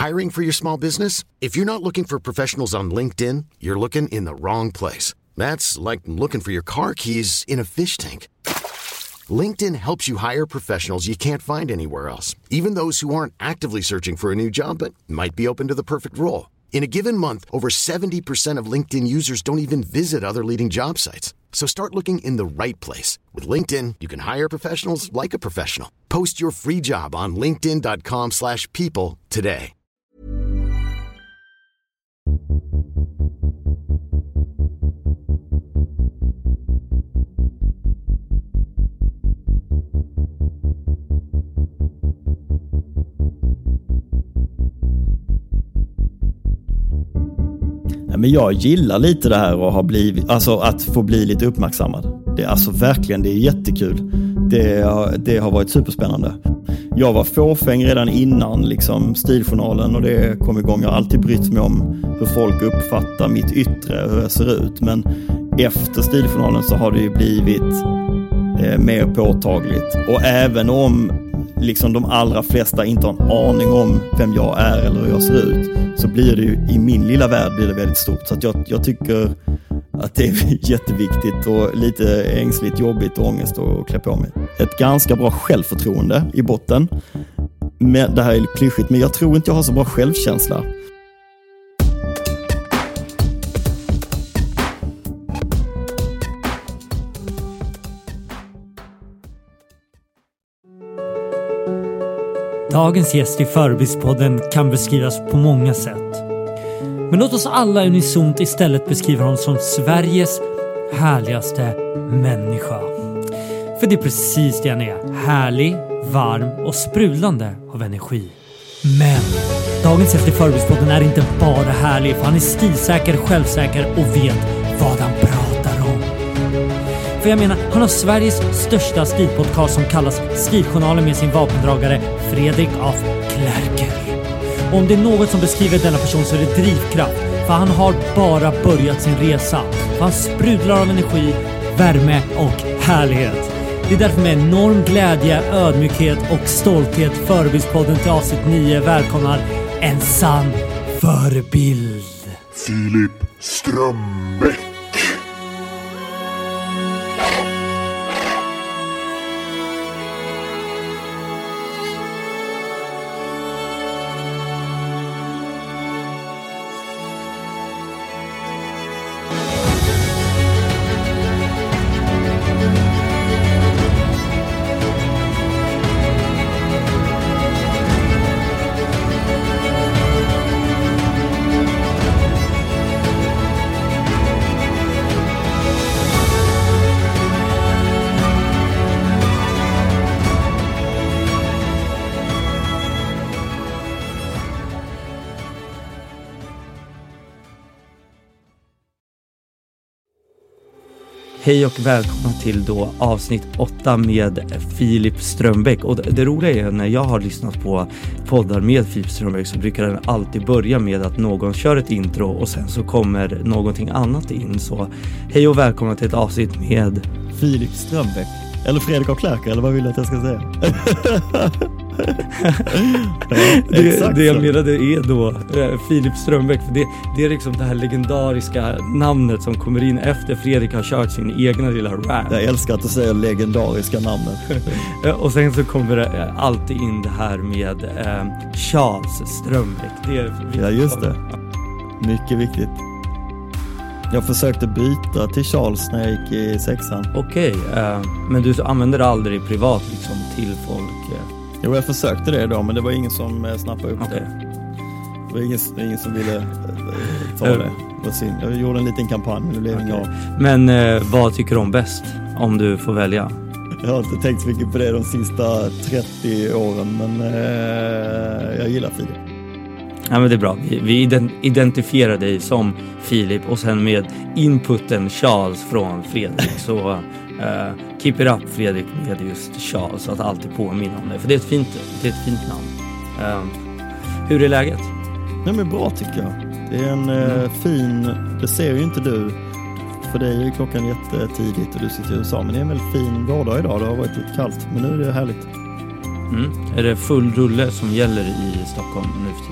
Hiring for your small business? If you're not looking for professionals on LinkedIn, you're looking in the wrong place. That's like looking for your car keys in a fish tank. LinkedIn helps you hire professionals you can't find anywhere else, even those who aren't actively searching for a new job but might be open to the perfect role. In a given month, over 70% of LinkedIn users don't even visit other leading job sites. So start looking in the right place. With LinkedIn, you can hire professionals like a professional. Post your free job on linkedin.com/people today. Men jag gillar lite det här och har blivit, alltså att få bli lite uppmärksammad. Det är alltså verkligen, det är jättekul. Det har varit superspännande. Jag var fåfäng redan innan liksom Stiljournalen och det kom igång. Jag har alltid brytt mig om hur folk uppfattar mitt yttre, hur jag ser ut. Men efter Stiljournalen så har det ju blivit mer påtagligt. Och även om liksom de allra flesta inte har en aning om vem jag är eller hur jag ser ut, så blir det ju, i min lilla värld blir det väldigt stort. Så att jag tycker att det är jätteviktigt och lite ängsligt, jobbigt och ångest att klä på mig. Ett ganska bra självförtroende i botten. Men det här är klyschigt, men jag tror inte jag har så bra självkänsla. Dagens gäst i Förebildspodden kan beskrivas på många sätt. Men låt oss alla unisont istället beskriva honom som Sveriges härligaste människa. För det är precis det han är. Härlig, varm och sprudlande av energi. Men dagens gäst i Förebildspodden är inte bara härlig, för han är stilsäker, självsäker och vet vad han pratar om. För jag menar, han har Sveriges största stilpodcast som kallas Stiljournalen med sin vapendragare Fredrik af Klerker. Och om det är något som beskriver denna person så är det drivkraft. För han har bara börjat sin resa. För han sprudlar av energi, värme och härlighet. Det är därför med enorm glädje, ödmjukhet och stolthet Förebildspodden till avsnitt 9 välkomnar en sann förebild. Filip Strömbäck. Hej och välkomna till då avsnitt 8 med Filip Strömbäck. Och det roliga är när jag har lyssnat på poddar med Filip Strömbäck så brukar den alltid börja med att någon kör ett intro och sen så kommer någonting annat in. Så hej och välkomna till ett avsnitt med Filip Strömbäck. Eller Fredrik af Klerker, eller vad vill du att jag ska säga? det jag menade är då Filip Strömbäck, för det är liksom det här legendariska namnet som kommer in efter Fredrik har kört sin egna lilla rap. Jag älskar att du säger legendariska namnet. Och sen så kommer det alltid in det här med Charles Strömbäck. Ja, just det. Mycket viktigt. Jag försökte byta till Charles när jag gick i 6:an. Okej, men du använder det aldrig privat liksom till folk? Jo, jag försökte det då, men det var ingen som snappade upp det. Det var ingen som ville ta det. Jag gjorde en liten kampanj, men det blev inget av. Men vad tycker du om bäst om du får välja? Jag har inte tänkt så mycket på det de sista 30 åren, men jag gillar Filip. Ja, men det är bra. Vi identifierar dig som Filip och sen med inputen Charles från Fredrik. Så keep it up Fredrik med just Charles, så att alltid påminna om det. För det är ett fint namn. Hur är läget? Nej, men bra tycker jag. Det är en fin, det ser ju inte du. För det är ju klockan jättetidigt och du sitter i USA. Men det är en väldigt fin vårdag idag. Det har varit lite kallt, men nu är det härligt. Är det full rulle som gäller i Stockholm nu för tiden?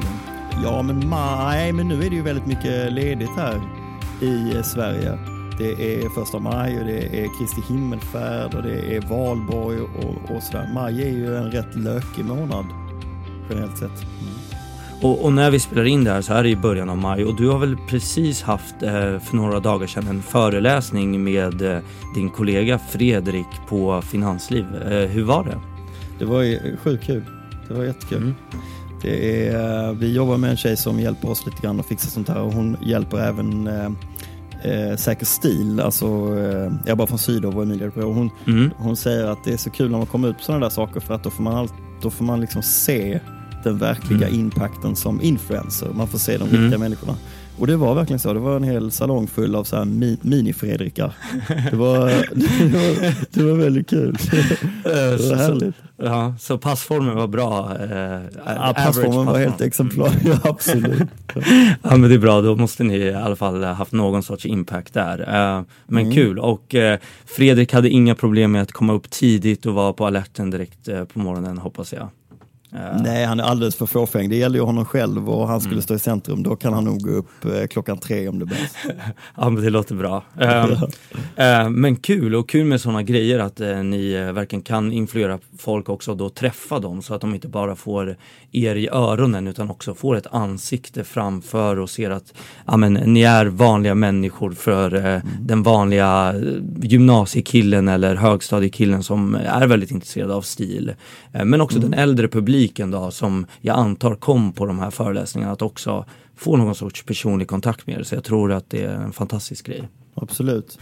Ja, men nu är det ju väldigt mycket ledigt här i Sverige. Det är första maj och det är Kristi himmelfärd och det är valborg och sådär. Maj är ju en rätt lökig månad generellt sett. Och när vi spelar in det här så är det i början av maj. Och du har väl precis haft för några dagar sedan en föreläsning med din kollega Fredrik på Finansliv. Hur var det? Det var ju sjukt kul. Det var jättekul. Vi jobbar med en tjej som hjälper oss lite grann att fixa sånt här. Och hon hjälper även Säker stil. Alltså, jag är bara från Sydov och Emilia. Och hon säger att det är så kul när man kommer ut på sådana där saker. För att då får man liksom se den verkliga impacten som influencer. Man får se de riktiga människorna. Och det var verkligen så. Det var en hel salong full av så här mini-Fredrikar. Det var väldigt kul. Det var härligt. Ja, så passformen var bra. Passformen var helt exemplar. Ja, absolut. Ja, men det är bra. Då måste ni i alla fall haft någon sorts impact där. Men kul. Och Fredrik hade inga problem med att komma upp tidigt och vara på alerten direkt på morgonen, hoppas jag. Nej, han är alldeles för fåfäng. Det gäller ju honom själv och han skulle stå i centrum. Då kan han nog gå upp 3:00 om det behövs. Ja, men det låter bra. Men kul med sådana grejer att ni verkligen kan influera folk också och då träffa dem så att de inte bara får er i öronen utan också får ett ansikte framför och ser att ni är vanliga människor för den vanliga gymnasiekillen eller högstadiekillen som är väldigt intresserad av stil. Men också den äldre publiken då, som jag antar kom på de här föreläsningarna att också få någon sorts personlig kontakt med er. Så jag tror att det är en fantastisk grej. Absolut.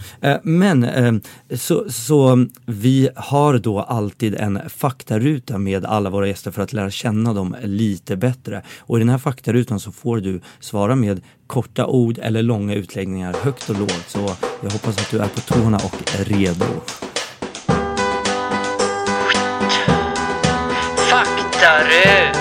Så vi har då alltid en faktaruta med alla våra gäster för att lära känna dem lite bättre. Och i den här faktarutan så får du svara med korta ord eller långa utläggningar högt och lågt. Så jag hoppas att du är på tårna och är redo. Faktarut!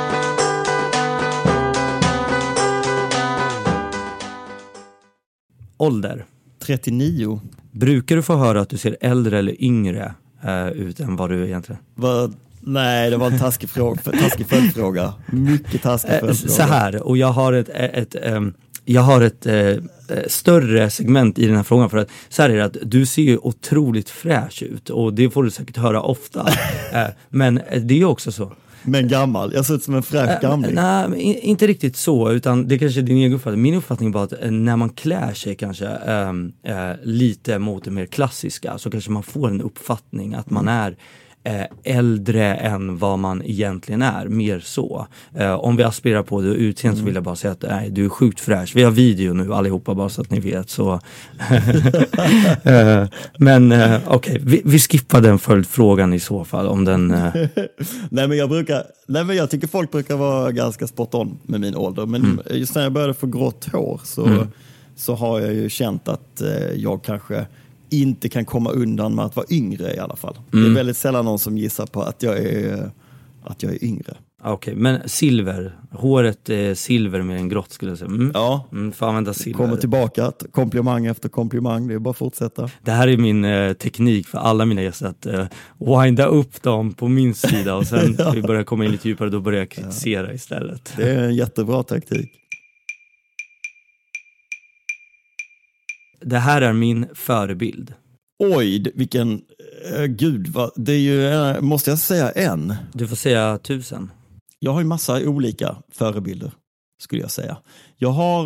Ålder? 39. Brukar du få höra att du ser äldre eller yngre ut än vad du egentligen? Nej, det var en taskig följdfråga. Mycket taskig följdfråga. Så här, och jag har ett större segment i den här frågan för att så här är det att du ser ju otroligt fräsch ut och det får du säkert höra ofta. Men det är ju också så. Men gammal, jag ser ut som en fräsch gamling. Nej, inte riktigt så, utan det kanske är din egen uppfattning. Min uppfattning var att när man klär sig kanske lite mot det mer klassiska så kanske man får en uppfattning att man är äldre än vad man egentligen är, mer så. Om vi aspirerar på det utseende så vill jag bara säga att du är sjukt fräsch. Vi har video nu allihopa bara så att ni vet så. Men okej, vi skippar den följdfrågan i så fall om den. Nej men jag tycker folk brukar vara ganska spot on med min ålder, men just när jag började få grått hår så har jag ju känt att jag kanske inte kan komma undan med att vara yngre i alla fall. Det är väldigt sällan någon som gissar på att jag är yngre. Okej, men silver. Håret är silver med en grått skulle jag säga. Ja. Får använda silver. Kommer tillbaka, komplimang efter komplimang. Det är bara att fortsätta. Det här är min teknik för alla mina gäster att winda upp dem på min sida och sen när vi börjar komma in lite djupare då börjar jag kritisera istället. Det är en jättebra taktik. Det här är min förebild. Oj, vilken... det är ju, måste jag säga en? Du får säga 1000. Jag har ju massa olika förebilder, skulle jag säga. Jag har...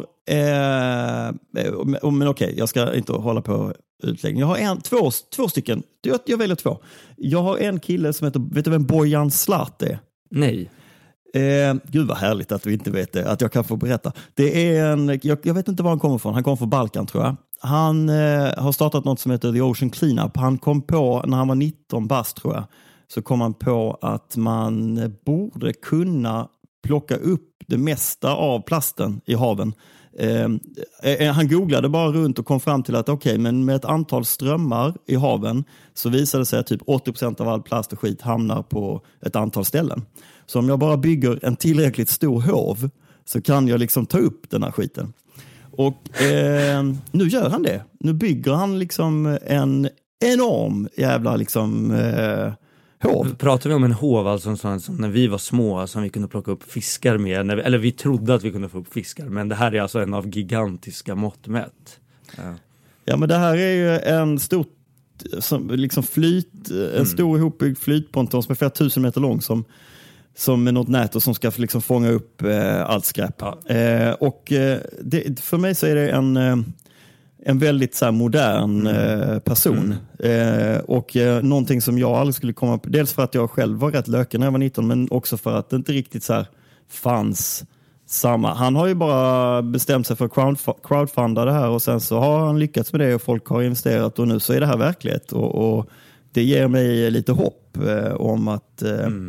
men okej, jag ska inte hålla på utläggning. Jag har två stycken. Jag väljer 2. Jag har en kille som heter... Vet du vem Bojan Slat är? Nej. Gud vad härligt att du inte vet det, att jag kan få berätta. Det är jag vet inte var han kommer från. Han kommer från Balkan tror jag. Han har startat något som heter The Ocean Cleanup. Han kom på, när han var 19 bast tror jag, så kom han på att man borde kunna plocka upp det mesta av plasten i haven. Han googlade bara runt och kom fram till att men med ett antal strömmar i haven så visade det sig att typ 80% av all plast och skit hamnar på ett antal ställen. Så om jag bara bygger en tillräckligt stor hov så kan jag liksom ta upp den här skiten. Och nu gör han det. Nu bygger han liksom en enorm jävla liksom hov. Pratar vi om en hov, alltså som när vi var små, som vi kunde plocka upp fiskar med, eller vi trodde att vi kunde få upp fiskar, men det här är alltså en av gigantiska mått mätt. Ja, men det här är ju en stor liksom en stor ihopbyggd flytponton som är flera tusen meter lång som med något nät och som ska liksom fånga upp allt skräp. Ja. För mig så är det en väldigt så här modern person. Och någonting som jag aldrig skulle komma på, dels för att jag själv var rätt löken när jag var 19, men också för att det inte riktigt så här fanns samma. Han har ju bara bestämt sig för att crowdfunda det här och sen så har han lyckats med det och folk har investerat och nu så är det här verklighet och det ger mig lite hopp om att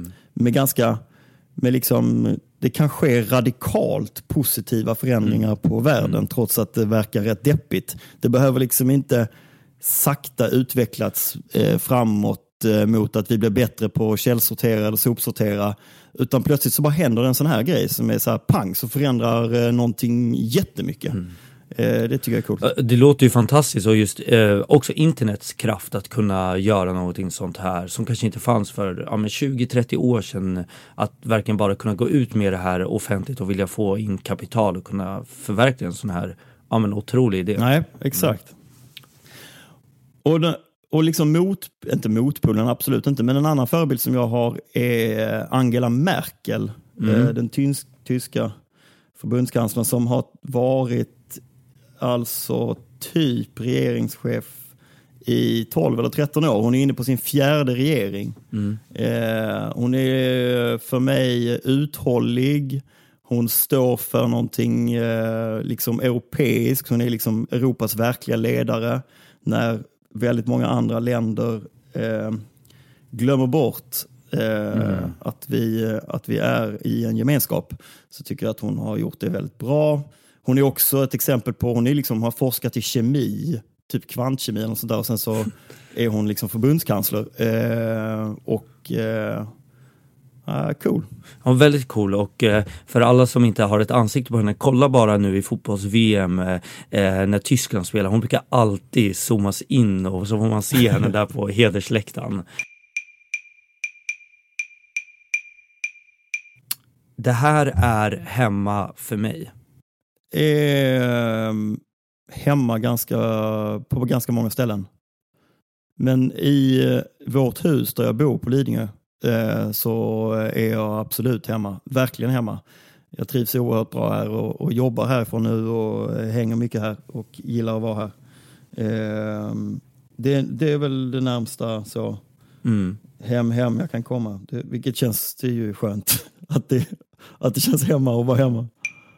med liksom det kan ske radikalt positiva förändringar på världen trots att det verkar rätt deppigt. Det behöver liksom inte sakta utvecklats framåt mot att vi blir bättre på att källsortera eller sopsortera, utan plötsligt så bara händer en sån här grej som är så här pang, så förändrar någonting jättemycket. Det tycker jag är coolt. Det låter ju fantastiskt och just också internets kraft att kunna göra någonting sånt här som kanske inte fanns för 20-30 år sedan, att verkligen bara kunna gå ut med det här offentligt och vilja få in kapital och kunna förverkliga en sån här otrolig idé. Nej, exakt. Och liksom inte motpolen, absolut inte, men en annan förebild som jag har är Angela Merkel, den tyska förbundskanslern som har varit alltså typ regeringschef i 12 eller 13 år. Hon är inne på sin 4:e regering. Hon är för mig uthållig. Hon står för någonting liksom europeiskt. Hon är liksom Europas verkliga ledare när väldigt många andra länder glömmer bort att vi är i en gemenskap, så tycker jag att hon har gjort det väldigt bra. Hon är också ett exempel på, hon är liksom, har forskat i kemi, typ kvantkemi eller sånt där, och sen så är hon liksom förbundskansler cool. Ja, väldigt cool, och för alla som inte har ett ansikte på henne, kolla bara nu i fotbolls-VM när Tyskland spelar. Hon brukar alltid zoomas in och så får man se henne där på hedersläktaren. Det här är hemma för mig. Hemma på ganska många ställen. Men i vårt hus där jag bor på Lidingö så är jag absolut hemma. Verkligen hemma. Jag trivs oerhört bra här och jobbar härifrån nu och hänger mycket här och gillar att vara här. Det är väl det närmsta så hem jag kan komma. Vilket känns, det är ju skönt att det känns hemma att vara hemma.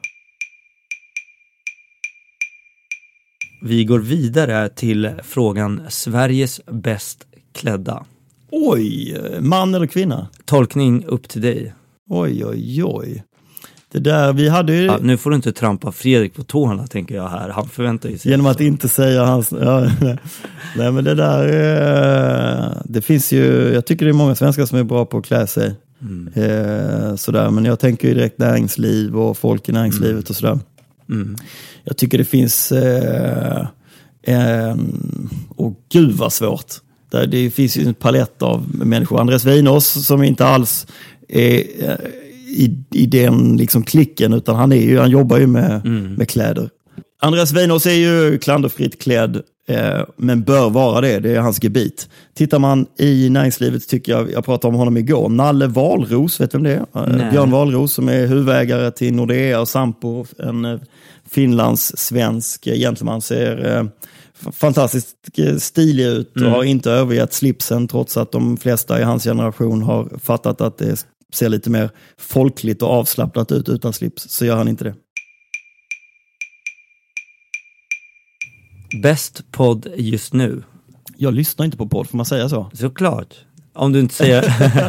Vi går vidare till frågan Sveriges bäst klädda. Oj, man eller kvinna? Tolkning upp till dig. Oj. Det där, vi hade ju... nu får du inte trampa Fredrik på tårna, tänker jag här. Han förväntar sig. Genom att inte säga hans... Ja, nej, men det där... det finns ju... Jag tycker det är många svenskar som är bra på att klä sig. Sådär, men jag tänker ju direkt näringsliv och folk i näringslivet och sådär. Jag tycker det finns... gud vad svårt. Det finns ju en palett av människor. Andreas Weinås som inte alls är i den liksom klicken, utan han jobbar ju med kläder. Andreas Weinås är ju klanderfritt klädd, men bör vara det. Det är hans gebit. Tittar man i näringslivet, tycker jag pratade om honom igår, Nalle Wahlroos, vet du vem det är? Björn Wahlroos som är huvudägare till Nordea och Sampo, en finlandssvensk gentleman, ser fantastiskt stilig ut och har inte övergett slipsen, trots att de flesta i hans generation har fattat att det ser lite mer folkligt och avslappnat ut utan slips, så gör han inte det. Bäst podd just nu? Jag lyssnar inte på podd, får man säga så? Såklart. Om du inte säger...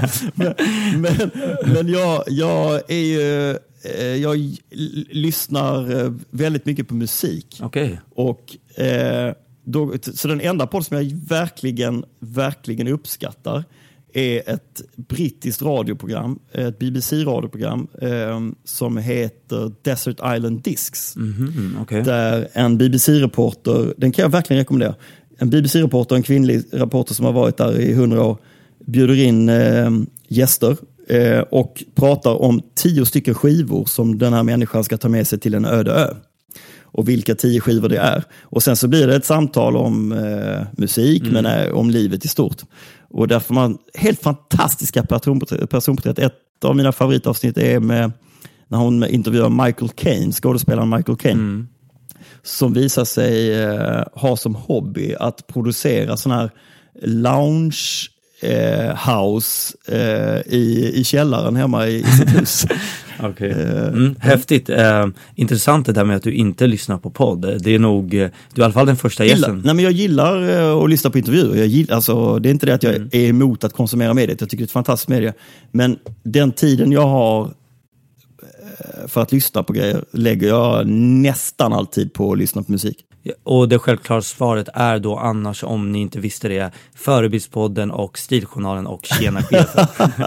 men jag är ju... Jag lyssnar väldigt mycket på musik. Okay. Och så den enda podd som jag verkligen uppskattar är ett brittiskt radioprogram, ett BBC-radioprogram som heter Desert Island Discs. Okay. Där en BBC-reporter, den kan jag verkligen rekommendera, en BBC-reporter, en kvinnlig reporter som har varit där i 100 år, bjuder in gäster och pratar om 10 stycken skivor som den här människan ska ta med sig till en öde ö. Och vilka 10 skivor det är. Och sen så blir det ett samtal om musik, men om livet i stort. Och där får man helt fantastiska personporträtt. Ett av mina favoritavsnitt är med när hon intervjuar Michael Caine, skådespelaren Michael Caine. Som visar sig ha som hobby att producera sån här lounge house i källaren hemma i sitt hus. Okay. Häftigt. Intressant det där med att du inte lyssnar på podd. Det är nog, du är i alla fall den första gästen. Nej, men jag gillar att lyssna på intervjuer. Alltså, det är inte det att jag är emot att konsumera mediet. Jag tycker det är ett fantastiskt medie. Men den tiden jag har för att lyssna på grejer lägger jag nästan alltid på att lyssna på musik. Och det självklara svaret är då annars, om ni inte visste det, Förebildspodden och Stiljournalen och Tjena chefen.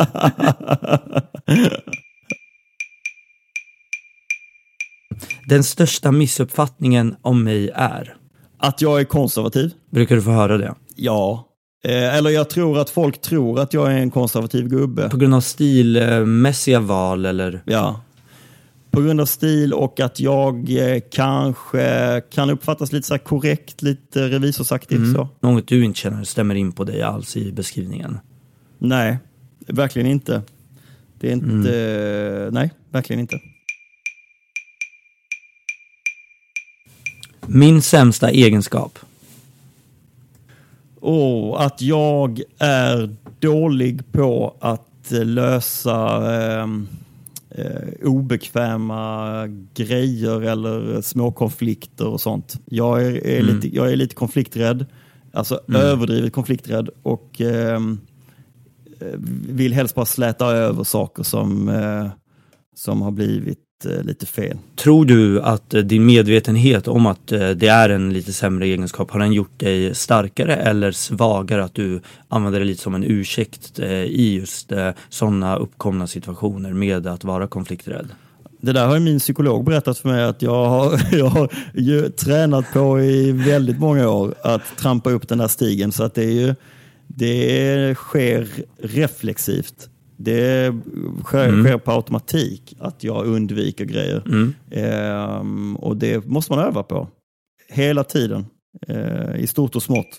Den största missuppfattningen om mig är att jag är konservativ. Brukar du få höra det? Ja. Eller jag tror att folk tror att jag är en konservativ gubbe. På grund av stilmässiga val eller? Ja. På grund av stil och att jag kanske kan uppfattas lite så här korrekt, lite revisorsaktigt. Så. Något du inte känner stämmer in på dig alls i beskrivningen? Nej, verkligen inte. Det är inte... Nej, verkligen inte. Min sämsta egenskap? Att jag är dålig på att lösa obekväma grejer eller små konflikter och sånt. Jag är lite konflikträdd, alltså överdrivet konflikträdd, och vill helst bara släta över saker som har blivit lite fel. Tror du att din medvetenhet om att det är en lite sämre egenskap, har den gjort dig starkare eller svagare, att du använder det lite som en ursäkt i just sådana uppkomna situationer med att vara konflikträdd? Det där har ju min psykolog berättat för mig att jag har ju tränat på i väldigt många år att trampa upp den där stigen, så att det sker reflexivt. Det sker på automatik att jag undviker grejer. Och det måste man öva på. Hela tiden. I stort och smått.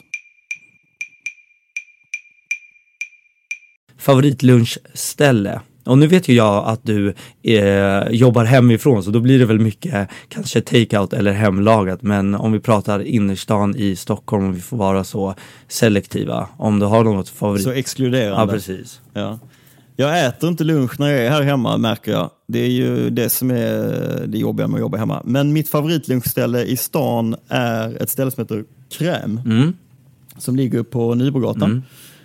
Favoritlunchställe? Och nu vet ju jag att du jobbar hemifrån, så då blir det väl mycket kanske takeout eller hemlagat. Men om vi pratar innerstan i Stockholm, och vi får vara så selektiva. Om du har något favorit. Så exkluderande. Ja, precis. Ja. Jag äter inte lunch när jag är här hemma, märker jag. Det är ju det som är det jobbiga med att jobba hemma. Men mitt favoritlunchställe i stan är ett ställe som heter Kräm. Som ligger på Nybrogatan.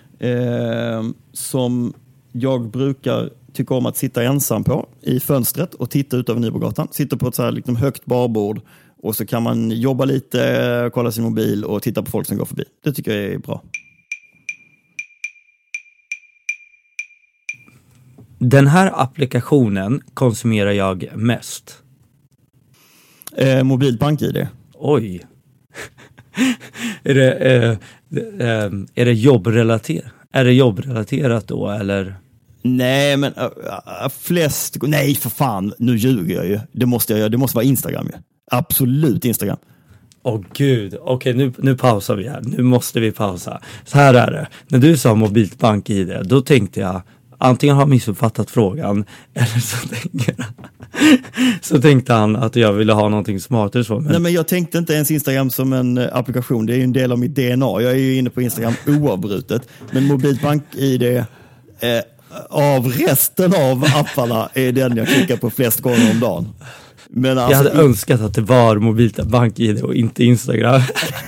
Som jag brukar tycka om att sitta ensam på i fönstret och titta ut över Nybrogatan. Sitter på ett så här liksom högt barbord, och så kan man jobba lite, kolla sin mobil och titta på folk som går förbi. Det tycker jag är bra. Den här applikationen konsumerar jag mest. Mobilt bank-ID. Oj. Är det jobbrelaterat? Är det jobbrelaterat då, eller? Nej, men flest... Nej, för fan. Nu ljuger jag ju. Det måste vara Instagram ju. Absolut Instagram. Gud. Okej, nu pausar vi här. Nu måste vi pausa. Så här är det. När du sa mobilt bank-ID, då tänkte jag antingen har missuppfattat frågan, eller så tänkte han att jag ville ha någonting smartare så. Nej, men jag tänkte inte ens Instagram som en applikation. Det är ju en del av mitt DNA. Jag är ju inne på Instagram oavbrutet. Men mobilt bank-ID av resten av apparna är den jag klickar på flest gånger om dagen. Men alltså, jag hade önskat att det var mobilt bank-ID och inte Instagram.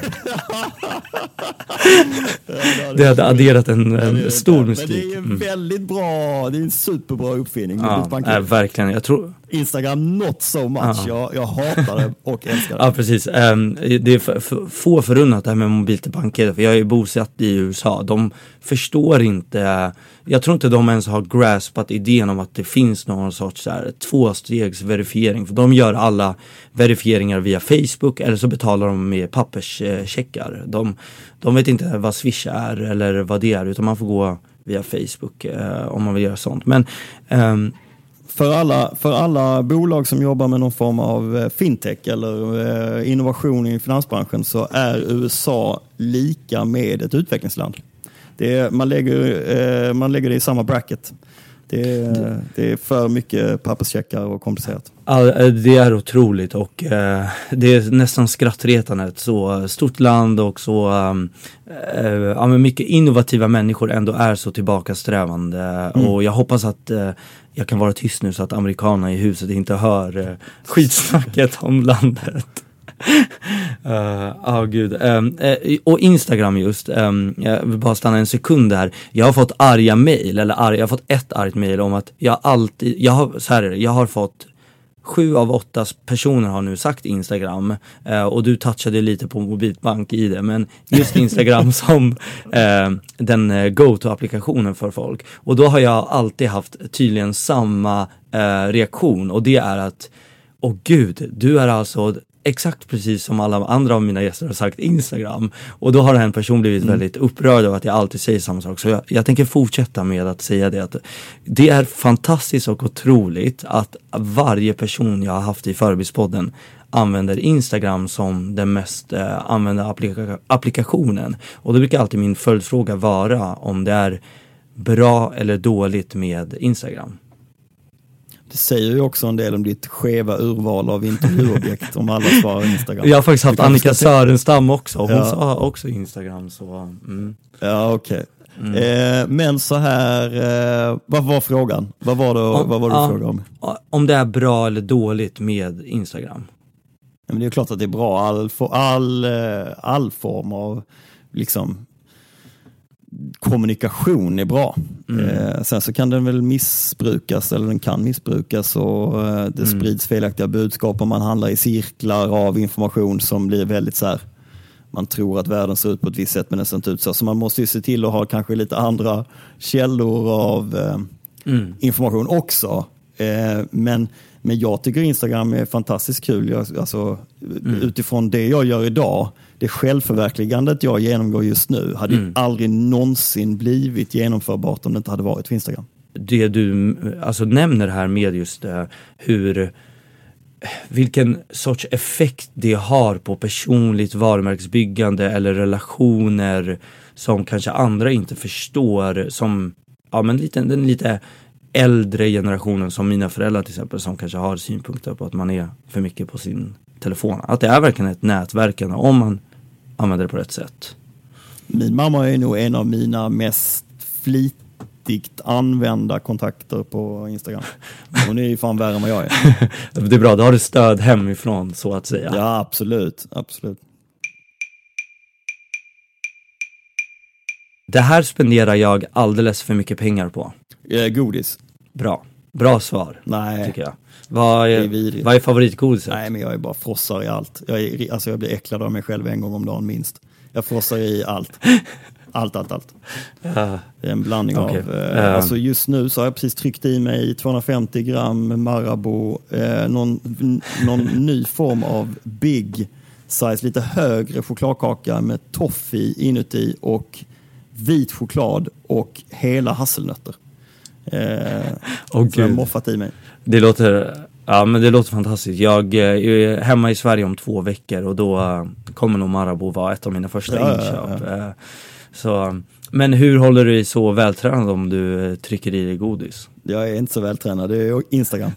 Det hade adderat en stor mystik. Men det är väldigt bra. Det är en superbra uppfinning. Verkligen. Jag tror Instagram not so much. Jag hatar det och älskar det. Ja, precis. Det är få förunnat det här med mobilt bank-ID, för jag är bosatt i USA. De förstår inte. Jag tror inte de ens har graspat idén om att det finns någon sorts 2-stegsverifiering. För de gör alla verifieringar via Facebook, eller så betalar de med papperscheckar. De vet inte vad Swish är eller vad det är, utan man får gå via Facebook om man vill göra sånt. Men för alla bolag som jobbar med någon form av fintech eller innovation i finansbranschen så är USA lika med ett utvecklingsland. Man lägger det i samma bracket. Det är för mycket papperscheckar och komplicerat. Ja, det är otroligt och det är nästan skrattretande. Ett så stort land och så men mycket innovativa människor ändå är så tillbakasträvande. Och jag hoppas att jag kan vara tyst nu så att amerikanerna i huset inte hör skitsnacket om landet. Gud. Och Instagram just, jag vill bara stanna en sekund där. Jag har fått arga mejl, jag har fått ett argt mejl om att jag har fått 7 av 8 personer har nu sagt Instagram, och du touchade lite på mobilbank i det, men just Instagram som den go-to-applikationen för folk. Och då har jag alltid haft tydligen samma reaktion, och det är att gud, du är alltså exakt precis som alla andra av mina gäster har sagt Instagram. Och då har en person blivit väldigt upprörd av att jag alltid säger samma sak. Så jag tänker fortsätta med att säga det. Att det är fantastiskt och otroligt att varje person jag har haft i Förebildspodden använder Instagram som den mest använda applikationen. Och då brukar alltid min följdfråga vara om det är bra eller dåligt med Instagram. Det säger ju också en del om ditt skeva urval av intervjuobjekt om alla svarar Instagram. Jag har faktiskt haft Annika Sörenstam också. Hon sa också Instagram. Så, Ja, okej. Men så här, vad var frågan? Vad var det du frågade om? Om det är bra eller dåligt med Instagram. Ja, men det är klart att det är bra. All form av liksom kommunikation är bra. Sen så kan den väl missbrukas, eller den kan missbrukas, och det sprids felaktiga budskap om man handlar i cirklar av information som blir väldigt så här, man tror att världen ser ut på ett visst sätt men den ser inte ut så. Så man måste ju se till att ha kanske lite andra källor av information också. Men jag tycker Instagram är fantastiskt kul. Utifrån det jag gör idag, det självförverkligandet jag genomgår just nu hade aldrig någonsin blivit genomförbart om det inte hade varit för Instagram. Det du nämner här med just vilken sorts effekt det har på personligt varumärkesbyggande eller relationer som kanske andra inte förstår, som den lite äldre generationen som mina föräldrar till exempel, som kanske har synpunkter på att man är för mycket på sin telefon. Att det är verkligen ett nätverkande om man använder det på rätt sätt. Min mamma är nog en av mina mest flitigt använda kontakter på Instagram. Hon är ju fan värre än vad jag är. Det är bra, då har du stöd hemifrån så att säga. Ja, absolut. Det här spenderar jag alldeles för mycket pengar på. Godis. Bra svar. Nej. Tycker jag. Vad är favoritgodiset? Nej, men jag är bara frossar i allt. Jag blir äcklad av mig själv en gång om dagen minst. Jag frossar i allt. Allt. Det är en blandning av... just nu så har jag precis tryckt i mig 250 gram Marabou. Någon ny form av big size, lite högre chokladkaka med toffee inuti och vit choklad och hela hasselnötter. Så jag har moffat i mig. Det låter fantastiskt. Jag är hemma i Sverige om 2 veckor och då kommer nog Marabou vara ett av mina första inköp. Så, men hur håller du dig så vältränad om du trycker i dig godis? Jag är inte så vältränad, det är Instagram.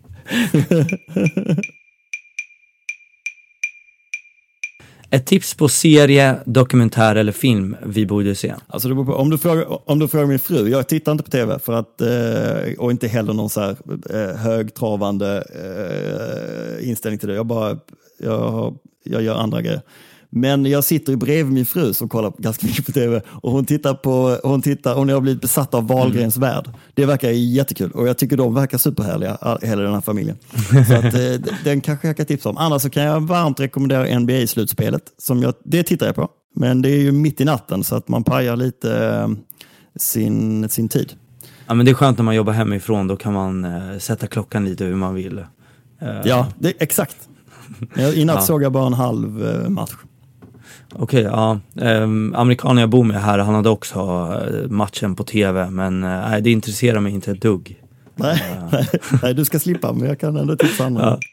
Ett tips på serie, dokumentär eller film vi borde se? Alltså om du frågar min fru, jag tittar inte på tv för att, och inte heller någon så här högtravande inställning till det. Jag gör andra grejer. Men jag sitter bredvid min fru som kollar ganska mycket på tv och hon har blivit besatt av Wahlgrens värld. Det verkar jättekul och jag tycker de verkar superhärliga, hela den här familjen. Så att den kanske jag kan tipsa om. Annars så kan jag varmt rekommendera NBA-slutspelet. Det tittar jag på. Men det är ju mitt i natten så att man pajar lite sin tid. Ja, men det är skönt när man jobbar hemifrån, då kan man sätta klockan lite hur man vill. Ja, exakt. I natt såg jag bara en halv match. Okej, ja. Amerikanen jag bor med här, han hade också matchen på tv, men det intresserar mig inte ett dugg. Nej, du ska slippa, men jag kan ändå tipsa andra. Ja.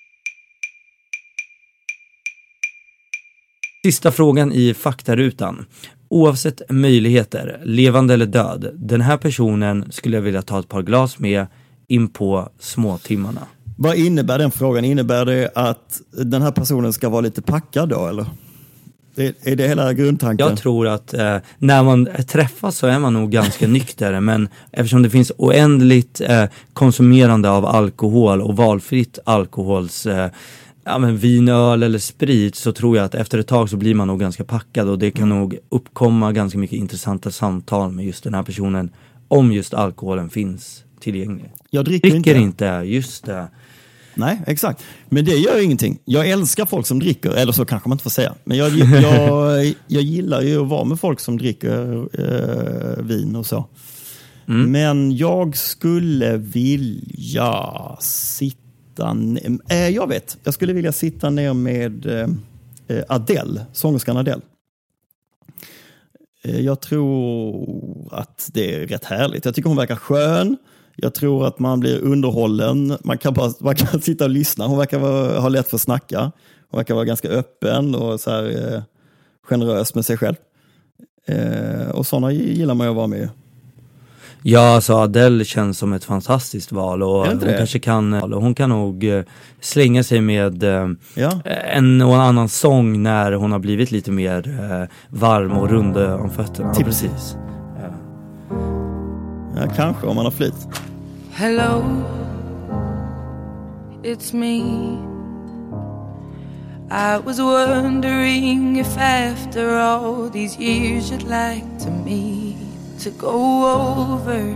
Sista frågan i faktarutan. Oavsett möjligheter, levande eller död, den här personen skulle jag vilja ta ett par glas med in på småtimmarna. Vad innebär den frågan? Innebär det att den här personen ska vara lite packad då, eller? Är det hela grundtanken? Jag tror att när man träffas så är man nog ganska nykter, men eftersom det finns oändligt konsumerande av alkohol och valfritt alkohols vin, öl eller sprit, så tror jag att efter ett tag så blir man nog ganska packad, och det kan nog uppkomma ganska mycket intressanta samtal med just den här personen om just alkoholen finns tillgänglig. Jag dricker inte, just det. Nej, exakt. Men det gör ingenting. Jag älskar folk som dricker, eller så kanske man inte får säga. Men jag gillar ju att vara med folk som dricker vin och så. Mm. Men jag skulle vilja jag skulle vilja sitta ner med Adele, sångerskan Adele. Jag tror att det är rätt härligt. Jag tycker hon verkar skön. Jag tror att man blir underhållen. Man kan sitta och lyssna. Hon verkar ha lätt för att snacka. Hon verkar vara ganska öppen och så här, generös med sig själv. Och sådana gillar man ju att vara med. Ja, alltså Adele känns som ett fantastiskt val, och hon kan nog slänga sig med en och annan sång när hon har blivit lite mer varm och rund om fötterna. Ja, precis. Ja, kanske om man har flyt. Hello, it's me. I was wondering if after all these years you'd like to meet, to go over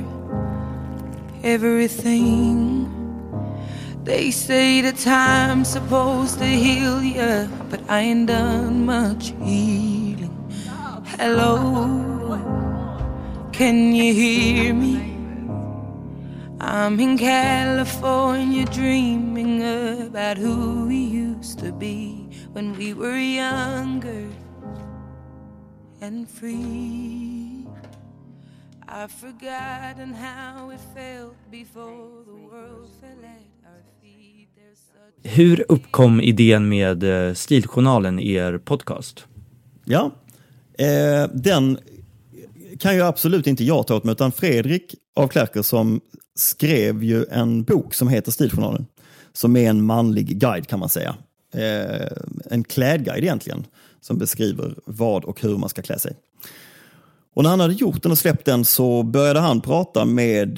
everything. They say the time's supposed to heal you, but I ain't done much healing. Hello, can you hear me? I'm in California dreaming about who we used to be when we were younger and free. I've forgotten how it felt before the world fell at our feet. Hur uppkom idén med Stiljournalen i er podcast? Ja, den kan ju absolut inte jag ta åt mig, utan Fredrik af Klerker som skrev ju en bok som heter Stiljournalen, som är en manlig guide kan man säga. En klädguide egentligen, som beskriver vad och hur man ska klä sig. Och när han hade gjort den och släppt den så började han prata med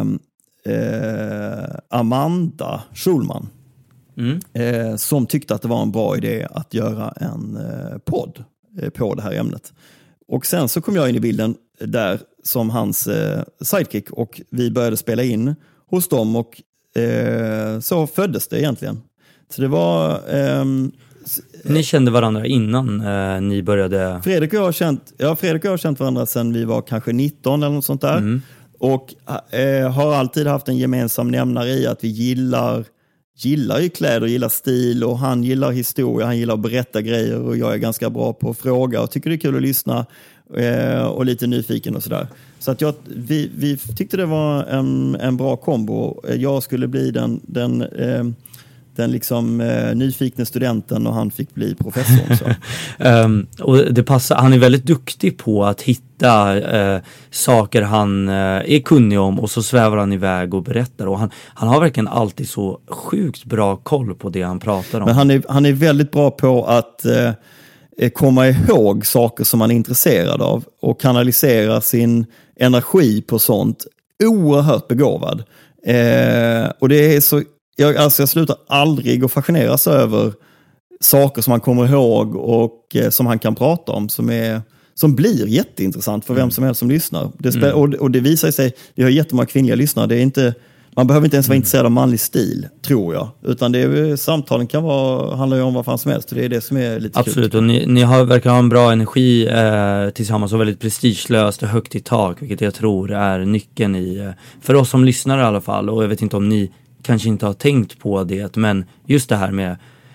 Amanda Schulman, som tyckte att det var en bra idé att göra en podd på det här ämnet. Och sen så kom jag in i bilden där som hans sidekick, och vi började spela in hos dem, och så föddes det egentligen. Så det var... Ni kände varandra innan ni började... Fredrik och jag har känt varandra sedan vi var kanske 19 eller något sånt där. Mm. Och har alltid haft en gemensam nämnare i att vi gillar ju kläder, gillar stil, och han gillar historia, han gillar att berätta grejer, och jag är ganska bra på att fråga och tycker det är kul att lyssna och lite nyfiken och sådär. Så att vi tyckte det var en bra kombo. Jag skulle bli den liksom nyfikna studenten, och han fick bli professor också. Och det passar, han är väldigt duktig på att hitta saker han är kunnig om, och så svävar han iväg och berättar, och han har verkligen alltid så sjukt bra koll på det han pratar om. Men han är väldigt bra på att komma ihåg saker som man är intresserad av och kanalisera sin energi på sånt. Oerhört begåvad. Och det är så... Jag slutar aldrig att fascineras över saker som han kommer ihåg och som han kan prata om, som blir jätteintressant för vem som helst som lyssnar. Och det visar sig, vi har jättemånga kvinnliga lyssnare, det är inte, man behöver inte ens vara intresserad av manlig stil, tror jag, utan samtalen handlar ju om vad fan som helst, och det är det som är lite absolut kul. Och ni verkar ha en bra energi tillsammans, och väldigt prestigelöst och högt i tak, vilket jag tror är nyckeln för oss som lyssnar i alla fall. Och jag vet inte om ni kanske inte har tänkt på det, men just det här med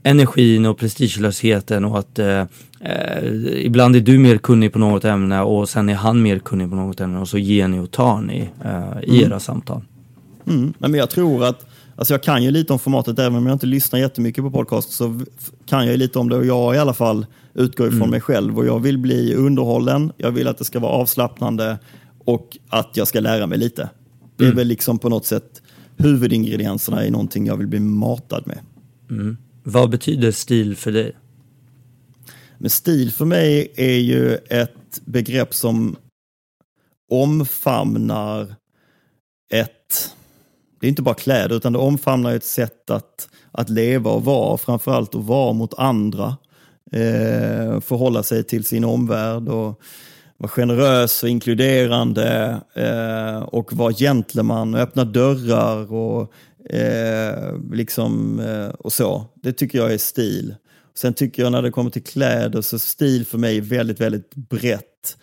energin och prestigelösheten och att ibland är du mer kunnig på något ämne och sen är han mer kunnig på något ämne och så ger ni och tar ni i era samtal. Men jag tror att, alltså jag kan ju lite om formatet, även om jag inte lyssnar jättemycket på podcast så kan jag ju lite om det, och jag i alla fall utgår ifrån mig själv och jag vill bli underhållen, jag vill att det ska vara avslappnande och att jag ska lära mig lite. Det är väl liksom på något sätt huvudingredienserna i någonting jag vill bli matad med. Vad betyder stil för dig? Men stil för mig är ju ett begrepp som omfamnar det är inte bara kläder utan det omfamnar ett sätt att leva och vara, framförallt att vara mot andra, förhålla sig till sin omvärld och vara generös och inkluderande och vara gentleman och öppna dörrar och och så. Det tycker jag är stil. Sen tycker jag när det kommer till kläder så stil för mig är väldigt, väldigt brett.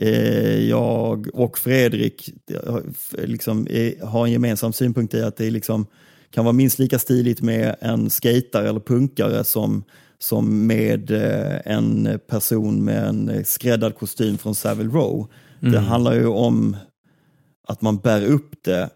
Jag och Fredrik har en gemensam synpunkt i att det kan vara minst lika stiligt med en skatare eller punkare som med en person med en skräddad kostym från Savile Row. Det handlar ju om att man bär upp det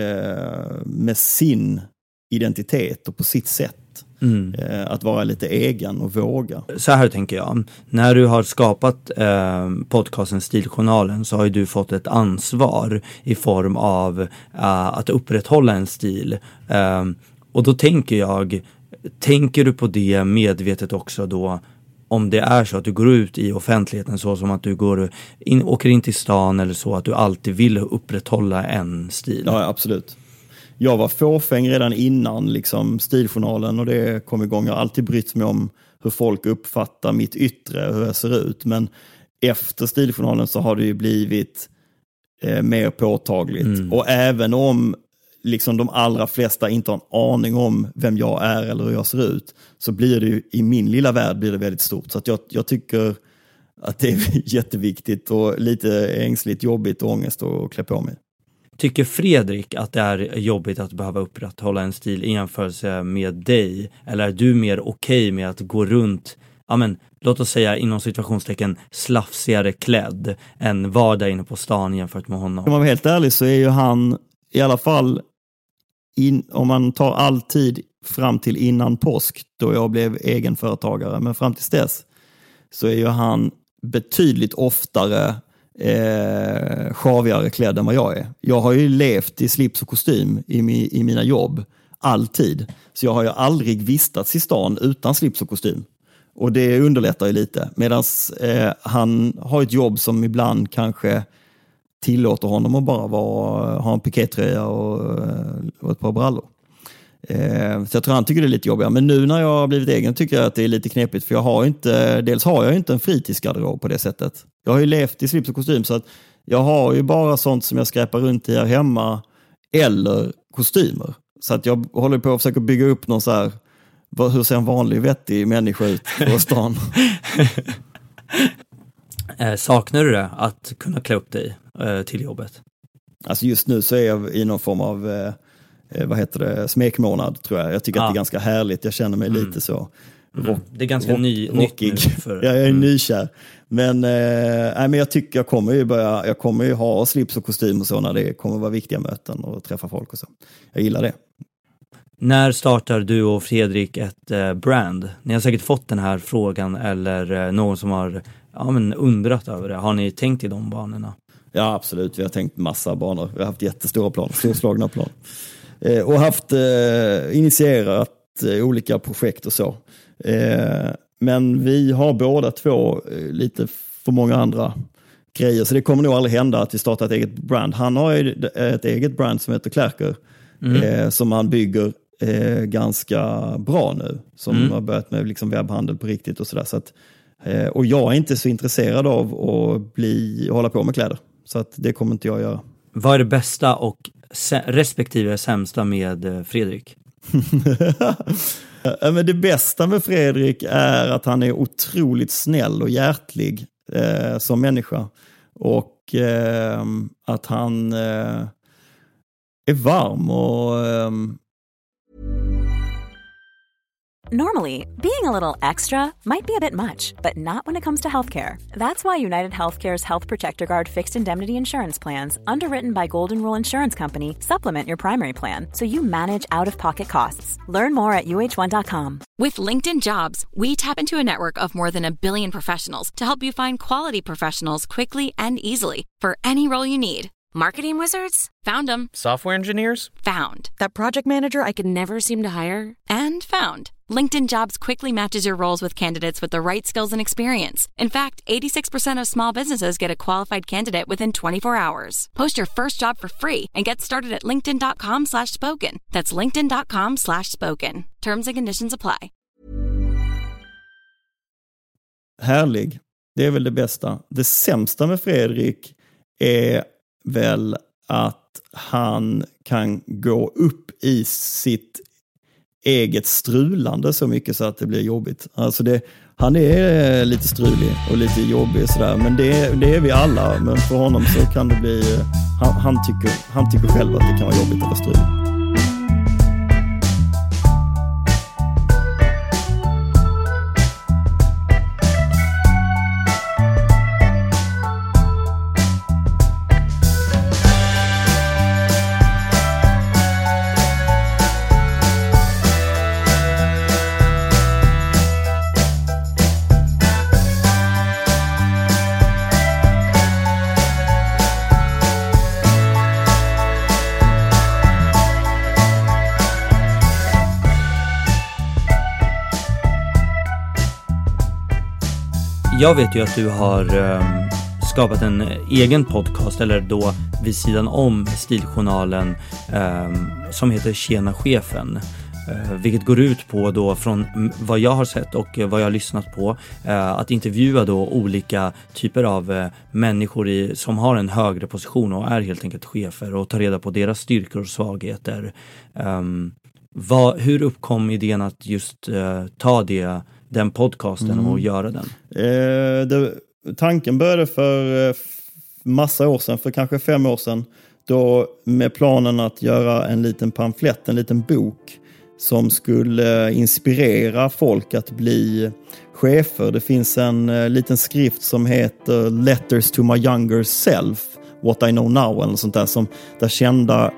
med sin identitet och på sitt sätt. Att vara lite egen och våga. Så här tänker jag. När du har skapat podcasten Stiljournalen så har ju du fått ett ansvar i form av att upprätthålla en stil. Och då tänker du på det medvetet också då, om det är så att du går ut i offentligheten så som att du åker in till stan eller så, att du alltid vill upprätthålla en stil? Ja, absolut. Jag var fåfäng redan innan Stiljournalen och det kom igång. Jag har alltid brytt mig om hur folk uppfattar mitt yttre, hur jag ser ut. Men efter Stiljournalen så har det ju blivit mer påtagligt. Och även om de allra flesta inte har en aning om vem jag är eller hur jag ser ut, så blir det ju, i min lilla värld blir det väldigt stort. Så att jag tycker att det är jätteviktigt och lite ängsligt, jobbigt och ångest att klä på mig. Tycker Fredrik att det är jobbigt att behöva upprätthålla en stil i jämförelse med dig? Eller är du mer okej med att gå runt, låt oss säga inom situationstecken, slafsigare klädd än var där inne på stan jämfört med honom? Om man var helt ärlig så är ju han i alla fall, om man tar all tid fram till innan påsk då jag blev egenföretagare, men fram till dess så är ju han betydligt oftare sjavigare klädd än vad jag är. Jag har ju levt i slips och kostym i mina jobb alltid. Så jag har ju aldrig vistats i stan utan slips och kostym. Och det underlättar ju lite. Medan han har ett jobb som ibland kanske tillåter honom att bara ha en pikétröja och ett par brallor. Så jag tror han tycker det är lite jobbigare. Men nu när jag har blivit egen tycker jag att det är lite knepigt. För jag har inte en fritidsgarderob på det sättet. Jag har ju levt i slips och kostym så att jag har ju bara sånt som jag skräpar runt i här hemma eller kostymer. Så att jag håller på att försöka bygga upp någon så här, hur ser en vanlig vettig människa ut på stan? Saknar du det att kunna klä upp dig till jobbet? Alltså just nu så är jag i någon form av smekmånad tror jag. Jag tycker att det är ganska härligt. Jag känner mig lite så det är ganska nytt nu jag är nykär. Men jag tycker jag kommer ju ha slips och kostym och så när det kommer vara viktiga möten och träffa folk och så. Jag gillar det. När startar du och Fredrik ett brand? Ni har säkert fått den här frågan eller någon som har undrat över det. Har ni tänkt i de banorna? Ja, absolut. Vi har tänkt massa banor. Vi har haft jättestora plan, storslagna plan. Och haft initierat olika projekt och så. Men vi har båda två lite för många andra grejer. Så det kommer nog aldrig hända att vi startar ett eget brand. Han har ju ett eget brand som heter Klärker. Som han bygger ganska bra nu. Som har börjat med webbhandel på riktigt och sådär. Så att, och jag är inte så intresserad av att hålla på med kläder. Så att det kommer inte jag göra. Vad är det bästa och respektive sämsta med Fredrik? Men det bästa med Fredrik är att han är otroligt snäll och hjärtlig som människa. Och att han är varm och... Normally, being a little extra might be a bit much, but not when it comes to healthcare. That's why United Healthcare's Health Protector Guard fixed indemnity insurance plans, underwritten by Golden Rule Insurance Company, supplement your primary plan so you manage out-of-pocket costs. Learn more at uh1.com. With LinkedIn Jobs, we tap into a network of more than 1 billion professionals to help you find quality professionals quickly and easily for any role you need. Marketing wizards? Found them. Software engineers? Found. That project manager I could never seem to hire? And found. LinkedIn Jobs quickly matches your roles with candidates with the right skills and experience. In fact, 86% of small businesses get a qualified candidate within 24 hours. Post your first job for free and get started at linkedin.com/spoken. That's linkedin.com/spoken. Terms and conditions apply. Härlig. Det är väl det bästa. Det sämsta med Fredrik är väl att han kan gå upp i sitt eget strulande så mycket så att det blir jobbigt. Alltså han är lite strulig och lite jobbig sådär, men det är vi alla. Men för honom så kan det bli, han tycker själv att det kan vara jobbigt att vara strulig. Jag vet ju att du har skapat en egen podcast, eller då vid sidan om Stiljournalen, som heter Tjena chefen. Vilket går ut på då, från vad jag har sett och vad jag har lyssnat på, att intervjua då olika typer av människor som har en högre position och är helt enkelt chefer, och ta reda på deras styrkor och svagheter. Hur uppkom idén att just ta den podcasten och göra den? Tanken började för massa år sedan, för kanske 5 år sedan, då med planen att göra en liten pamflett, en liten bok som skulle inspirera folk att bli chefer. Det finns en liten skrift som heter Letters to my younger self, What I know now, eller sånt där, där kända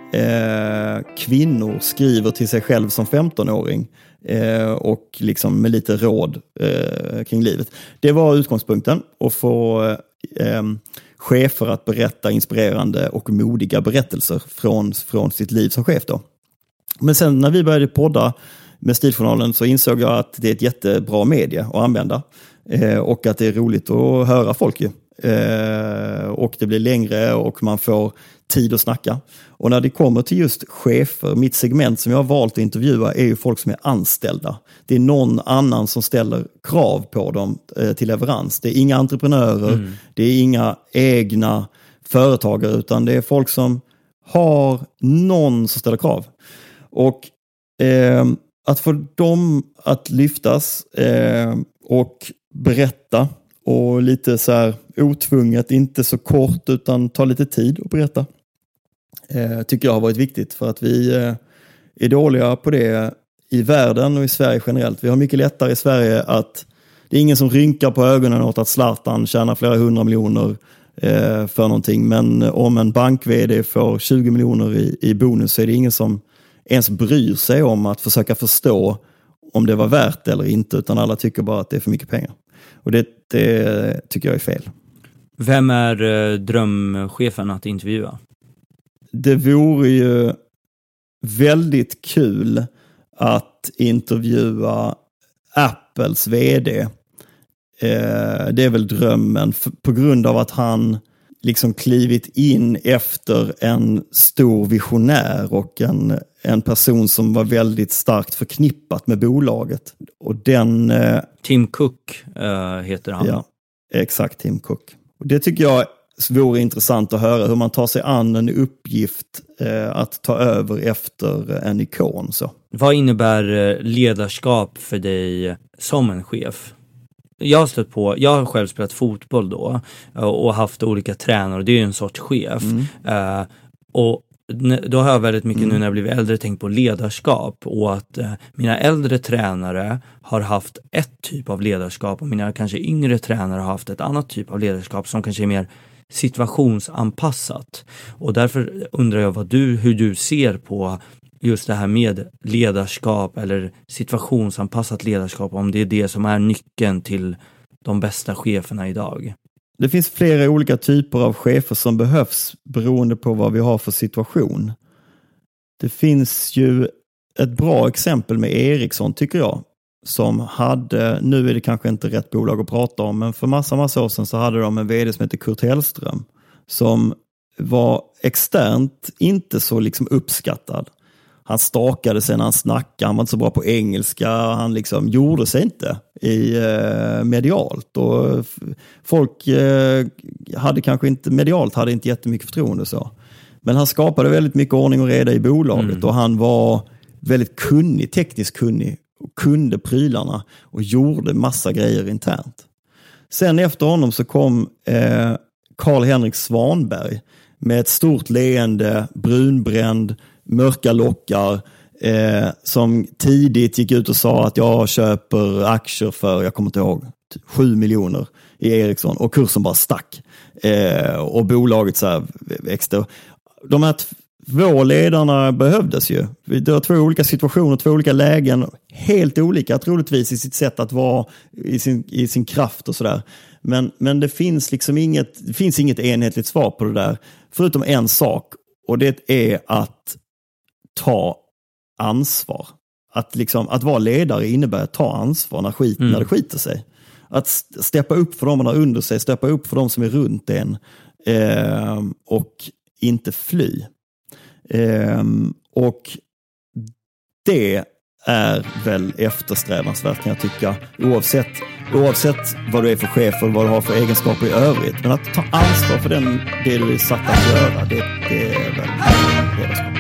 kvinnor skriver till sig själv som 15-åring. Och liksom med lite råd kring livet. Det var utgångspunkten, att få chefer att berätta inspirerande och modiga berättelser från sitt liv som chef då. Men sen när vi började podda med Stiljournalen så insåg jag att det är ett jättebra medie att använda, och att det är roligt att höra folk ju. Och det blir längre och man får tid att snacka. Och när det kommer till just chefer, mitt segment som jag har valt att intervjua är ju folk som är anställda. Det är någon annan som ställer krav på dem till leverans. Det är inga entreprenörer, det är inga egna företagare, utan det är folk som har någon som ställer krav. Och att få dem att lyftas och berätta, och lite så här otvunget, inte så kort utan ta lite tid att berätta, tycker jag har varit viktigt, för att vi är dåliga på det i världen och i Sverige generellt. Vi har mycket lättare i Sverige att det är ingen som rynkar på ögonen åt att Zlatan tjänar flera 100 miljoner för någonting, men om en bank-vd får 20 miljoner i bonus så är det ingen som ens bryr sig om att försöka förstå om det var värt eller inte, utan alla tycker bara att det är för mycket pengar. Och det tycker jag är fel. Vem är drömchefen att intervjua? Det vore ju väldigt kul att intervjua Apples vd. Det är väl drömmen, på grund av att han liksom klivit in efter en stor visionär och en person som var väldigt starkt förknippat med bolaget. Och Tim Cook heter han. Ja, exakt, Tim Cook. Och det tycker jag vore intressant att höra, hur man tar sig an en uppgift att ta över efter en ikon. Så. Vad innebär ledarskap för dig som en chef? Jag har själv spelat fotboll då och haft olika tränare, och det är ju en sorts chef. Och då har jag väldigt mycket nu när jag blivit äldre tänkt på ledarskap och att mina äldre tränare har haft ett typ av ledarskap och mina kanske yngre tränare har haft ett annat typ av ledarskap som kanske är mer situationsanpassat. Och därför undrar jag hur du ser på just det här med ledarskap eller situationsanpassat ledarskap, om det är det som är nyckeln till de bästa cheferna idag. Det finns flera olika typer av chefer som behövs beroende på vad vi har för situation. Det finns ju ett bra exempel med Ericsson tycker jag, som hade, nu är det kanske inte rätt bolag att prata om, men för massa år sedan så hade de en vd som heter Kurt Hellström som var externt inte så liksom uppskattad. Han stakade sig när han snackade, han var inte så bra på engelska, han liksom gjorde sig inte medialt och folk hade kanske inte, medialt hade inte jättemycket förtroende så. Men han skapade väldigt mycket ordning och reda i bolaget och han var väldigt kunnig, tekniskt kunnig och kunde prylarna och gjorde massa grejer internt. Sen efter honom så kom Carl-Henrik Svanberg med ett stort leende, brunbränd, mörka lockar som tidigt gick ut och sa att jag köper aktier för, jag kommer inte ihåg, 7 miljoner i Ericsson och kursen bara stack. Och bolaget så här växte. De här två ledarna behövdes ju. Det var två olika situationer, två olika lägen, helt olika troligtvis i sitt sätt att vara i sin kraft och sådär. Men det finns liksom inget enhetligt svar på det där, förutom en sak, och det är att ta ansvar. Att vara ledare innebär att ta ansvar när det skiter sig. Att steppa upp för dem man har under sig, steppa upp för dem som är runt en och inte fly. Och det är väl eftersträvansvärt kan jag tycka, oavsett vad du är för chef och vad du har för egenskaper i övrigt. Men att ta ansvar för det du är satt att göra, det är väl ledarskap.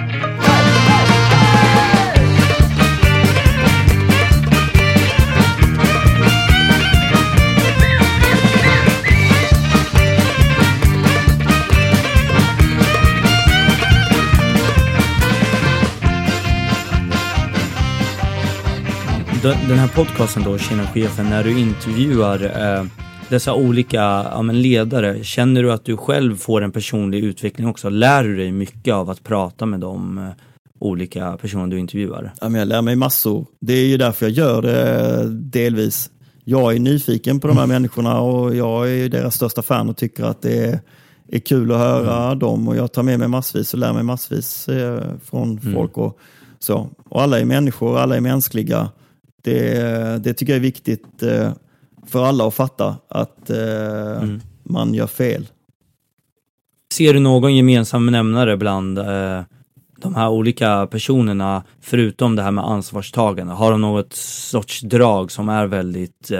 Den här podcasten då, Tjena chefen, när du intervjuar dessa olika ledare, känner du att du själv får en personlig utveckling också? Lär du dig mycket av att prata med de olika personer du intervjuar? Ja, men jag lär mig massor. Det är ju därför jag gör det delvis. Jag är nyfiken på de här människorna och jag är deras största fan och tycker att det är kul att höra dem, och jag tar med mig massvis och lär mig massvis från folk och så. Och alla är människor, alla är mänskliga. Det tycker jag är viktigt för alla att fatta att man gör fel. Ser du någon gemensam nämnare bland de här olika personerna förutom det här med ansvarstagande? Har de något sorts drag som är väldigt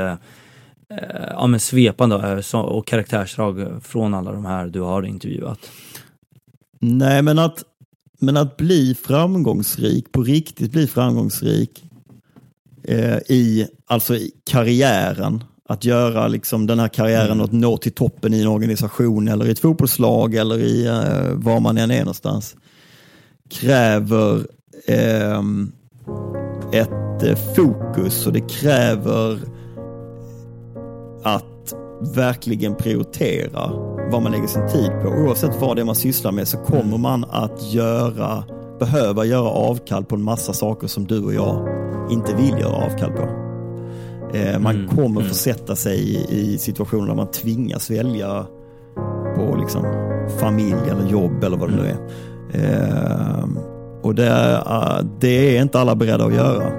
svepande och karaktärsdrag från alla de här du har intervjuat? Nej, men att bli framgångsrik, på riktigt bli framgångsrik i karriären, att göra liksom den här karriären och att nå till toppen i en organisation eller i ett fotbollslag eller i var man än är någonstans, kräver ett fokus, och det kräver att verkligen prioritera vad man lägger sin tid på. Oavsett vad det är man sysslar med så kommer man att behöva göra avkall på en massa saker som du och jag inte vill göra avkall på. Man kommer få sätta sig i situationer där man tvingas välja på liksom familj eller jobb eller vad det nu är. Och det är inte alla beredda att göra.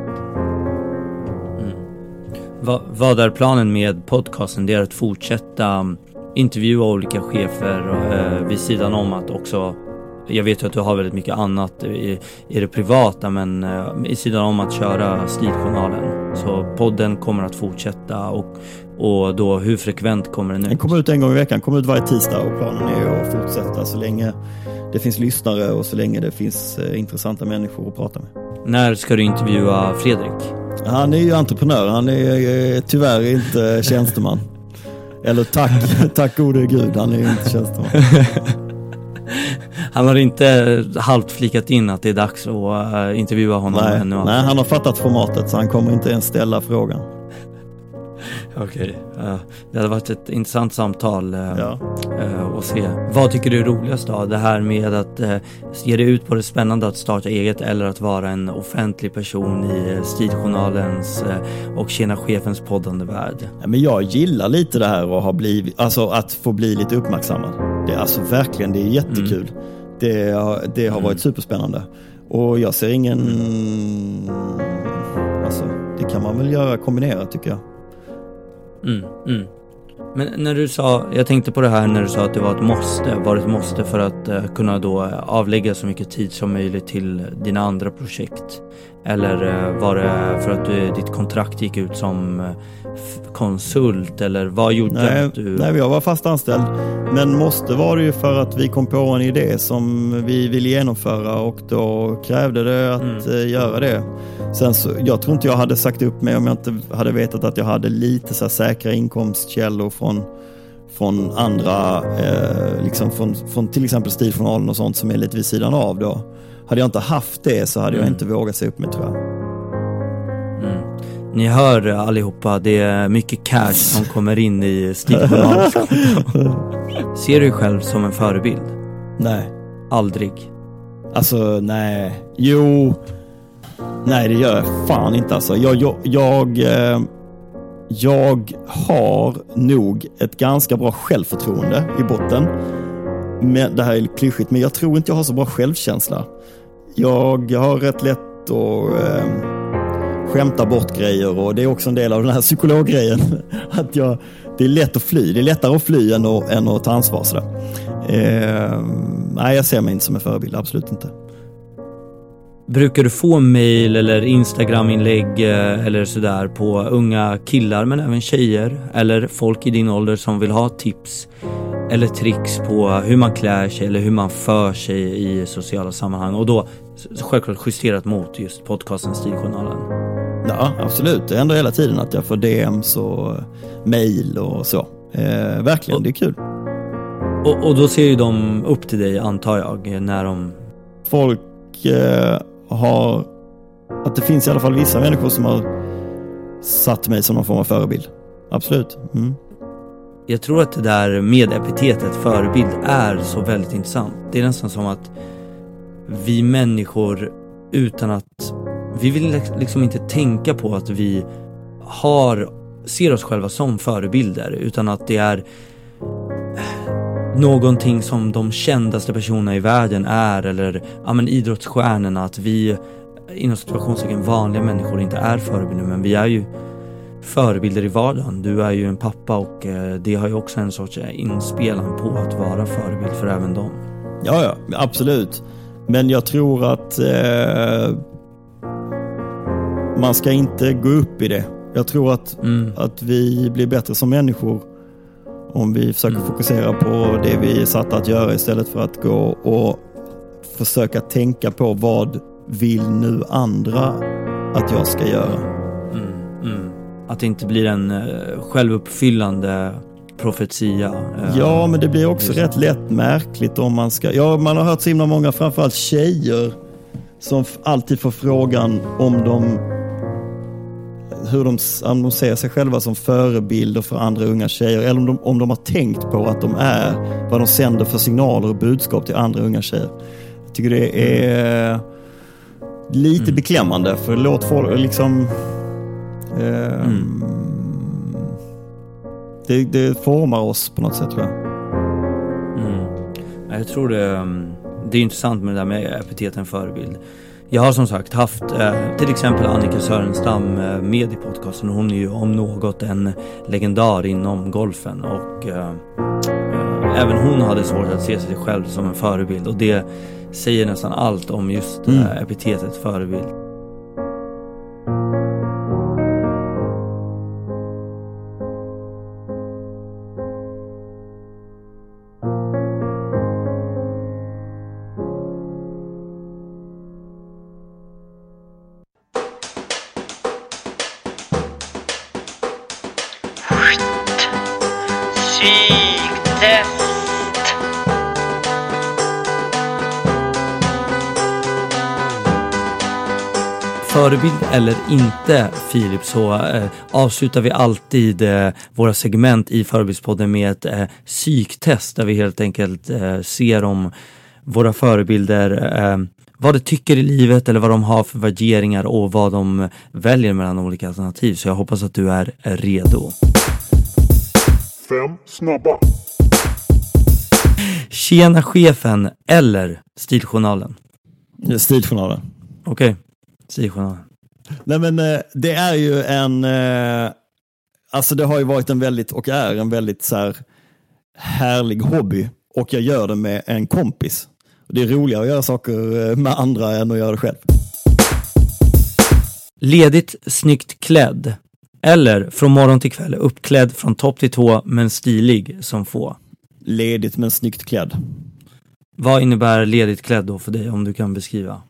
Vad är planen med podcasten? Det är att fortsätta intervjua olika chefer vid sidan om att också, jag vet ju att du har väldigt mycket annat i det privata, men i sidan om att köra Stiljournalen. Så podden kommer att fortsätta, och då hur frekvent kommer den ut? Den kommer ut en gång i veckan, kommer ut varje tisdag, och planen är att fortsätta så länge det finns lyssnare och så länge det finsk intressanta människor att prata med. När ska du intervjua Fredrik? Han är ju entreprenör, han är tyvärr inte tjänsteman. Eller tack gode gud, han är ju inte tjänsteman. Han har inte halvt flikat in att det är dags att intervjua honom ännu. Nej, han har fattat formatet så han kommer inte ens ställa frågan. Okej, det hade varit ett intressant samtal att se. Vad tycker du är roligast då? Det här med att ge dig ut på det spännande att starta eget eller att vara en offentlig person i Stiljournalens och Tjena Chefens poddande värld? Ja, men jag gillar lite det här och har blivit, alltså att få bli lite uppmärksammad. Det är alltså verkligen, det är jättekul. Det har varit superspännande. Och jag ser ingen... Alltså, det kan man väl göra kombinerat tycker jag. Men när du sa, jag tänkte på det här när du sa att det var ett måste för att kunna då avlägga så mycket tid som möjligt till dina andra projekt. Eller var det för att ditt kontrakt gick ut som konsult eller vad gjorde att du... Nej, jag var fast anställd. Men måste var det ju för att vi kom på en idé som vi ville genomföra och då krävde det att göra det. Sen så, jag tror inte jag hade sagt upp mig om jag inte hade vetat att jag hade lite så här säkra inkomstkällor från andra, liksom från till exempel Stiljournalen och sånt som är lite vid sidan av då. Hade jag inte haft det så hade jag inte vågat se upp mig tror jag. Ni hör allihopa, det är mycket cash som kommer in i Stiljournalen. Ser du dig själv som en förebild? Nej. Aldrig? Alltså, nej. Jo. Nej, det gör jag fan inte alltså. Jag har nog ett ganska bra självförtroende i botten. Men det här är klyschigt, men jag tror inte jag har så bra självkänsla. Jag har rätt lätt att skämta bort grejer och det är också en del av den här psykologgrejen. Att det är lätt att fly. Det är lättare att fly än att ta ansvar. Nej, jag ser mig inte som en förebild, absolut inte. Brukar du få mejl eller Instagram-inlägg eller sådär på unga killar men även tjejer eller folk i din ålder som vill ha tips eller tricks på hur man klär sig eller hur man för sig i sociala sammanhang och då självklart justerat mot just podcasten Stiljournalen? Ja, absolut. Det händer hela tiden att jag får DMs och mejl och så. Verkligen, det är kul. Och då ser ju de upp till dig, antar jag, när de... Folk har... Att det finns i alla fall vissa människor som har satt mig som någon form av förebild. Absolut. Jag tror att det där med epitetet förebild är så väldigt intressant. Det är nästan som att vi människor utan att... Vi vill liksom inte tänka på att vi ser oss själva som förebilder utan att det är någonting som de kändaste personerna i världen är eller idrottsstjärnorna, att vi inom situationstecken vanliga människor inte är förebilder, men vi är ju förebilder i vardagen. Du är ju en pappa och det har ju också en sorts inspelan på att vara förebild för även dem. Ja, absolut. Men jag tror att man ska inte gå upp i det. Jag tror att vi blir bättre som människor om vi försöker fokusera på det vi är satta att göra istället för att gå och försöka tänka på vad vill nu andra att jag ska göra. Att det inte blir en självuppfyllande profetia. Ja, men det blir också rätt lätt märkligt om man ska... Ja, man har hört så himla många, framförallt tjejer, som alltid får frågan om hur de ser sig själva som förebilder för andra unga tjejer, eller om de har tänkt på att de är, vad de sänder för signaler och budskap till andra unga tjejer. Jag tycker det är lite beklämmande, för låt folk liksom det formar oss på något sätt, tror jag. Jag tror det är intressant med det där med epiteten förebild. Jag har som sagt haft till exempel Annika Sörenstam med i podcasten. Hon är ju om något en legendar inom golfen och även hon hade svårt att se sig själv som en förebild, och det säger nästan allt om just epitetet förebild. förebild eller inte, Filip, så avslutar vi alltid våra segment i Förebildspodden med ett psyktest där vi helt enkelt ser om våra förebilder, vad de tycker i livet eller vad de har för värderingar och vad de väljer mellan olika alternativ. Så jag hoppas att du är redo. 5 snabba. Tjena chefen eller Stiljournalen? Stiljournalen. Okej, Stiljournalen. Nej men det är ju en, alltså det har ju varit en väldigt och är en väldigt så här härlig hobby och jag gör det med en kompis. Det är roligare att göra saker med andra än att göra det själv. Ledigt, snyggt klädd eller från morgon till kväll uppklädd från topp till tå men stilig som få? Ledigt men snyggt klädd. Vad innebär ledigt klädd då för dig om du kan beskriva?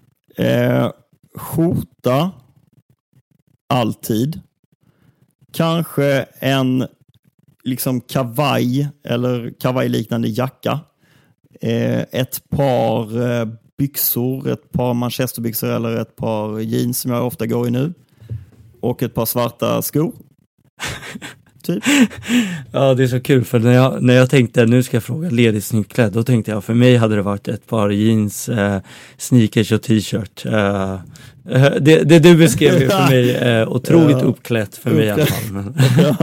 Skjorta alltid. Kanske en liksom kavaj eller kavajliknande jacka. Ett par byxor, ett par manchesterbyxor eller ett par jeans som jag ofta går i nu. Och ett par svarta skor. Typ. Ja, det är så kul för när jag tänkte nu ska jag fråga ledigt snyggt klädd, då tänkte jag för mig hade det varit ett par jeans, sneakers och t-shirt. Det du beskrev ju för mig otroligt uppklätt för mig i alla fall. Men.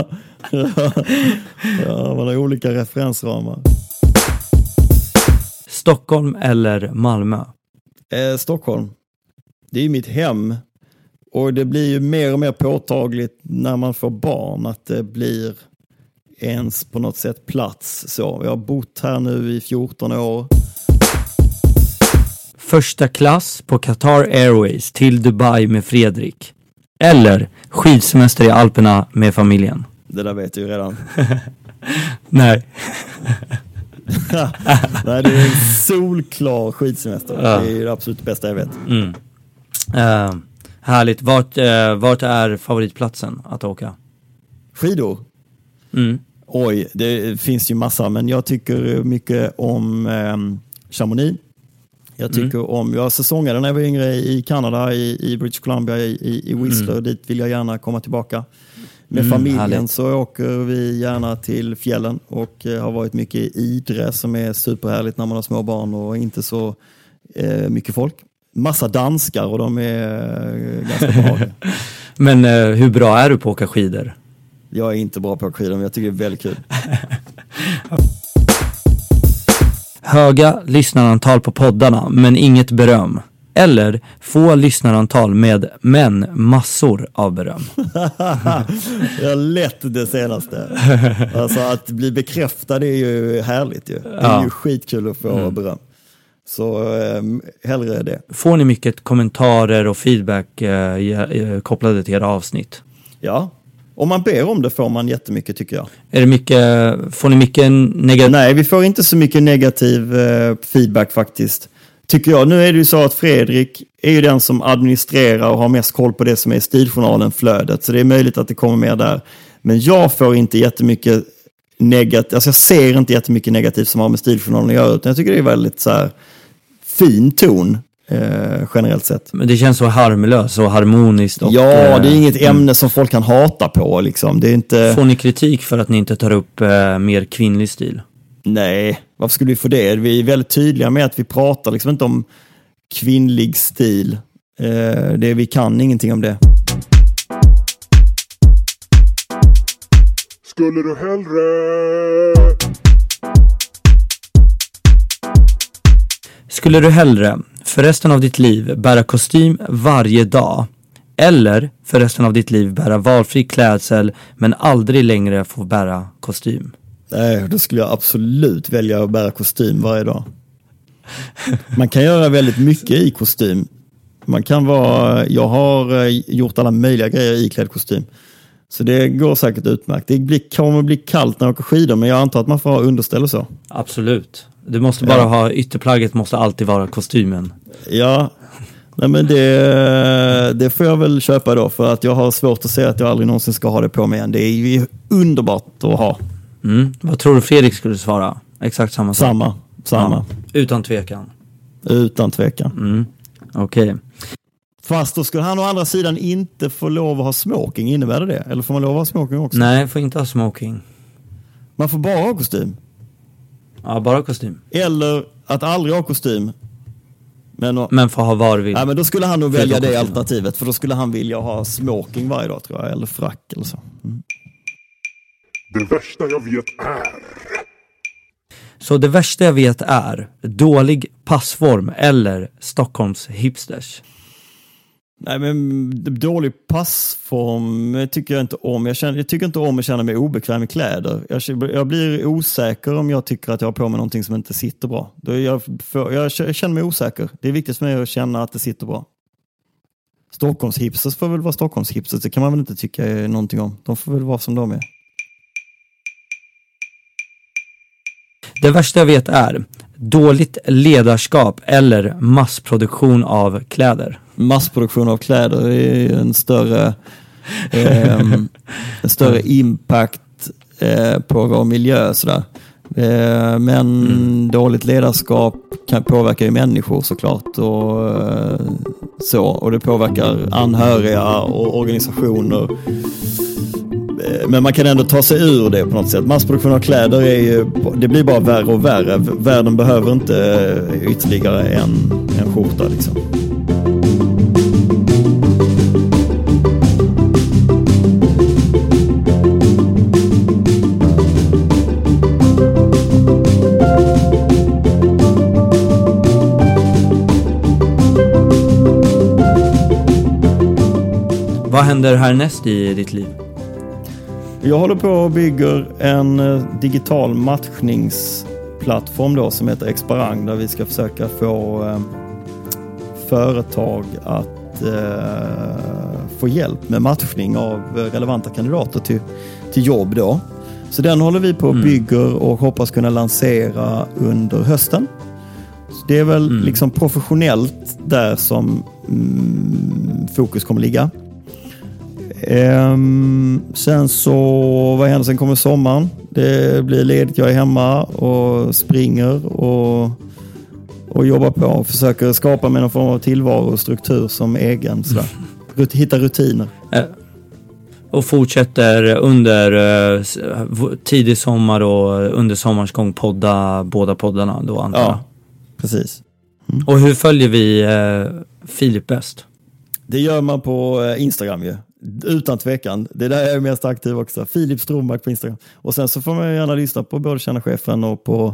Ja, man har olika referensramar. Stockholm eller Malmö? Stockholm. Det är ju mitt hem. Och det blir ju mer och mer påtagligt när man får barn att det blir ens på något sätt plats. Så jag har bott här nu i 14 år. Första klass på Qatar Airways till Dubai med Fredrik. Eller skidsemester i Alperna med familjen. Det där vet du ju redan. Nej. Nej, det är en solklar skidsemester. Ja. Det är ju det absolut bästa jag vet. Härligt. Vart är favoritplatsen att åka? Skidor? Oj, det finns ju massa. Men jag tycker mycket om Chamonix. Jag tycker jag säsongade när jag var yngre i Kanada, i British Columbia, i Whistler. Dit vill jag gärna komma tillbaka. Med familjen härligt. Så åker vi gärna till fjällen och har varit mycket i Idre som är superhärligt när man har små barn och inte så mycket folk. Massa danskar och de är ganska bra. Men hur bra är du på att åka skidor? Jag är inte bra på att åka skidor, men jag tycker det är väldigt kul. Höga lyssnarantal på poddarna, men inget beröm. Eller få lyssnarantal men massor av beröm. Jag har lätt det senaste. Alltså att bli bekräftad är ju härligt ju. Det är ju skitkul att få beröm. Så hellre det. Får ni mycket kommentarer och feedback kopplade till era avsnitt? Ja. Om man ber om det får man jättemycket tycker jag. Får ni mycket negativ? Nej, vi får inte så mycket negativ feedback faktiskt. Tycker jag. Nu är det ju så att Fredrik är ju den som administrerar och har mest koll på det som är Stiljournalen flödet. Så det är möjligt att det kommer mer där. Men jag får inte jättemycket negativt. Alltså jag ser inte jättemycket negativt som har med Stiljournalen att göra. Utan jag tycker det är väldigt så här fin ton generellt sett. Men det känns så harmlöst och harmoniskt. Och, ja, det är inget ämne som folk kan hata på liksom. Det är inte... Får ni kritik för att ni inte tar upp mer kvinnlig stil? Nej, varför skulle vi få det? Vi är väldigt tydliga med att vi pratar liksom inte om kvinnlig stil. Vi kan ingenting om det. Skulle du hellre... Skulle du hellre för resten av ditt liv bära kostym varje dag eller för resten av ditt liv bära valfri klädsel men aldrig längre få bära kostym? Nej, då skulle jag absolut välja att bära kostym varje dag. Man kan göra väldigt mycket i kostym. Jag har gjort alla möjliga grejer i klädd kostym. Så det går säkert utmärkt. Det kommer bli kallt när jag åker skidor, men jag antar att man får ha underställ och så. Absolut. Du måste bara ha ytterplagget, måste alltid vara kostymen. Ja, nej men det får jag väl köpa då, för att jag har svårt att säga att jag aldrig någonsin ska ha det på mig igen. Det är ju underbart att ha. Vad tror du Fredrik skulle svara? Exakt samma sak? Samma. Ja, utan tvekan. Utan tvekan. Okej. Fast då skulle han å andra sidan inte få lov att ha smoking, innebär det? Eller får man lov att ha smoking också? Nej, får inte ha smoking. Man får bara ha kostym? Ja, bara kostym. Eller att aldrig ha kostym. Men får ha var vill. Ja, men då skulle han nog välja det alternativet. För då skulle han vilja ha smoking varje dag, tror jag. Eller frack eller så. Det värsta jag vet är... Så det värsta jag vet är dålig passform eller Stockholms hipsters. Nej, men dålig passform tycker jag inte om. Jag tycker inte om att känna mig obekväm i kläder. Jag blir osäker om jag tycker att jag har på mig någonting som inte sitter bra. Jag känner mig osäker. Det är viktigt för mig att känna att det sitter bra. Stockholms hipsters får väl vara Stockholms hipsters. Det kan man väl inte tycka någonting om. De får väl vara som de är. Det värsta jag vet är dåligt ledarskap eller massproduktion av kläder. Massproduktion av kläder är en större impact på vår miljö sådär. Men dåligt ledarskap kan påverka ju människor såklart och det påverkar anhöriga och organisationer. Men man kan ändå ta sig ur det på något sätt. Massproduktion av kläder det blir bara värre och värre. Världen behöver inte ytterligare en skjorta liksom. Vad händer härnäst i ditt liv? Jag håller på och bygger en digital matchningsplattform då som heter Exparang, där vi ska försöka få företag att få hjälp med matchning av relevanta kandidater till jobb då. Så den håller vi på och bygger och hoppas kunna lansera under hösten. Så det är väl liksom professionellt där som fokus kommer ligga. Sen så, vad händer? Sen kommer sommaren. Det blir ledigt, jag är hemma och springer och jobbar på och försöker skapa med någon form av tillvaro och struktur som egen sådär. Hitta rutiner. Och fortsätter under tidig sommar och under sommarens gång båda poddarna då antar jag. Ja, precis. Och hur följer vi Filip bäst? Det gör man på Instagram ju. Utan tvekan. Det är där jag är mest aktiv också. Filip Strommark på Instagram. Och sen så får man gärna lyssna på både Känna chefen och på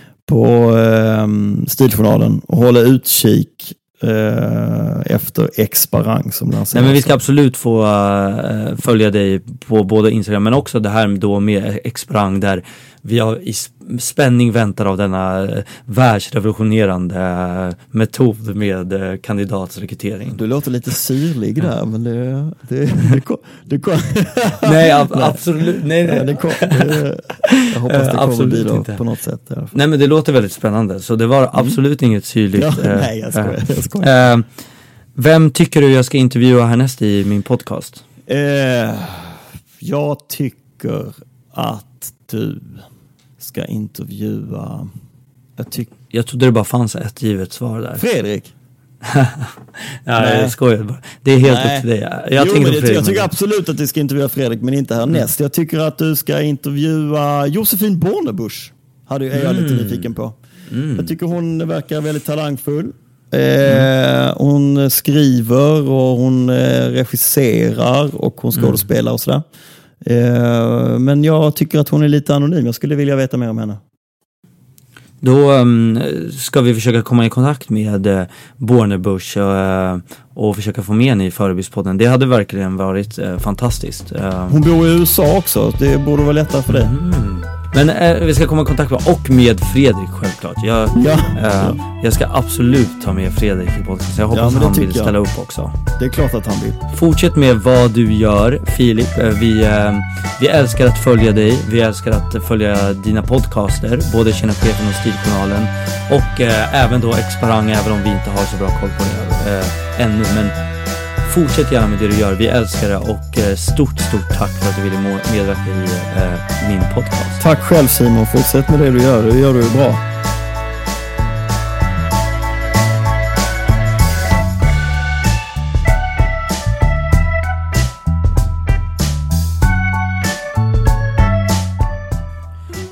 Stiljournalen och hålla utkik efter Exparang som lanseras. Nej, men vi ska absolut få följa dig på både Instagram men också det här då med Exparang där vi har i spänning väntar av denna världsrevolutionerande metod med kandidatsrekrytering. Du låter lite syrlig där, men det nej, absolut. Nej. Jag hoppas det kommer bli då på något sätt. Nej, men det låter väldigt spännande, så det var absolut inget syrligt. Ja, nej, jag skojar. Vem tycker du jag ska intervjua härnäst i min podcast? Jag tycker att du ska intervjua... Jag trodde det bara fanns ett givet svar där. Fredrik? Jag skojar bara. Det är helt upp till dig. Jag tycker absolut att du ska intervjua Fredrik, men inte härnäst. Jag tycker att du ska intervjua Josefin Bornebusch. Är jag lite nyfiken på. Jag tycker hon verkar väldigt talangfull. Hon skriver och hon regisserar och hon skådespelar och sådär. Men jag tycker att hon är lite anonym. Jag skulle vilja veta mer om henne. Då ska vi försöka komma i kontakt med Bornebusch och försöka få med henne i Förebildspodden. Det hade verkligen varit fantastiskt. Hon bor i USA också. Det borde vara lättare för dig. Men vi ska komma i kontakt med Fredrik självklart. Jag ska absolut ta med Fredrik i podcast. Jag hoppas att han vill ställa upp också. Det är klart att han vill. Fortsätt med vad du gör, Filip. Vi älskar att följa dig. Vi älskar att följa dina podcaster, både Känna chefen och Stiljournalen. Och även då Exparang, även om vi inte har så bra koll på det ännu. Men fortsätt gärna med det du gör. Vi älskar det och stort tack för att du ville medverka i min podcast. Tack själv Simon. Fortsätt med det du gör. Det gör du bra.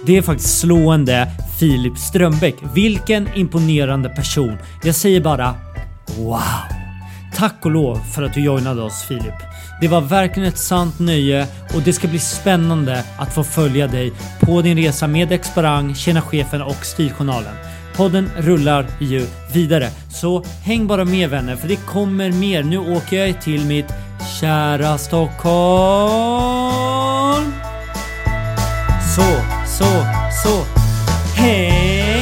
Det är faktiskt slående. Filip Strömbäck. Vilken imponerande person. Jag säger bara wow. Tack och lov för att du joinade oss, Filip. Det var verkligen ett sant nöje och det ska bli spännande att få följa dig på din resa med Exparang, Tjena Chefen och Stiljournalen. Podden rullar ju vidare, så häng bara med vänner, för det kommer mer. Nu åker jag till mitt kära Stockholm. Så. Hej,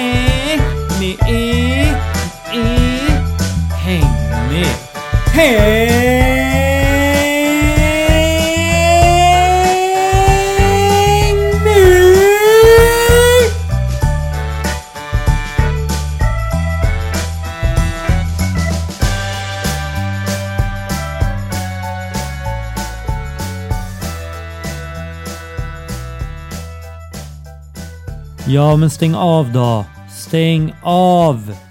häng med. Ja, men stäng av då. Stäng av.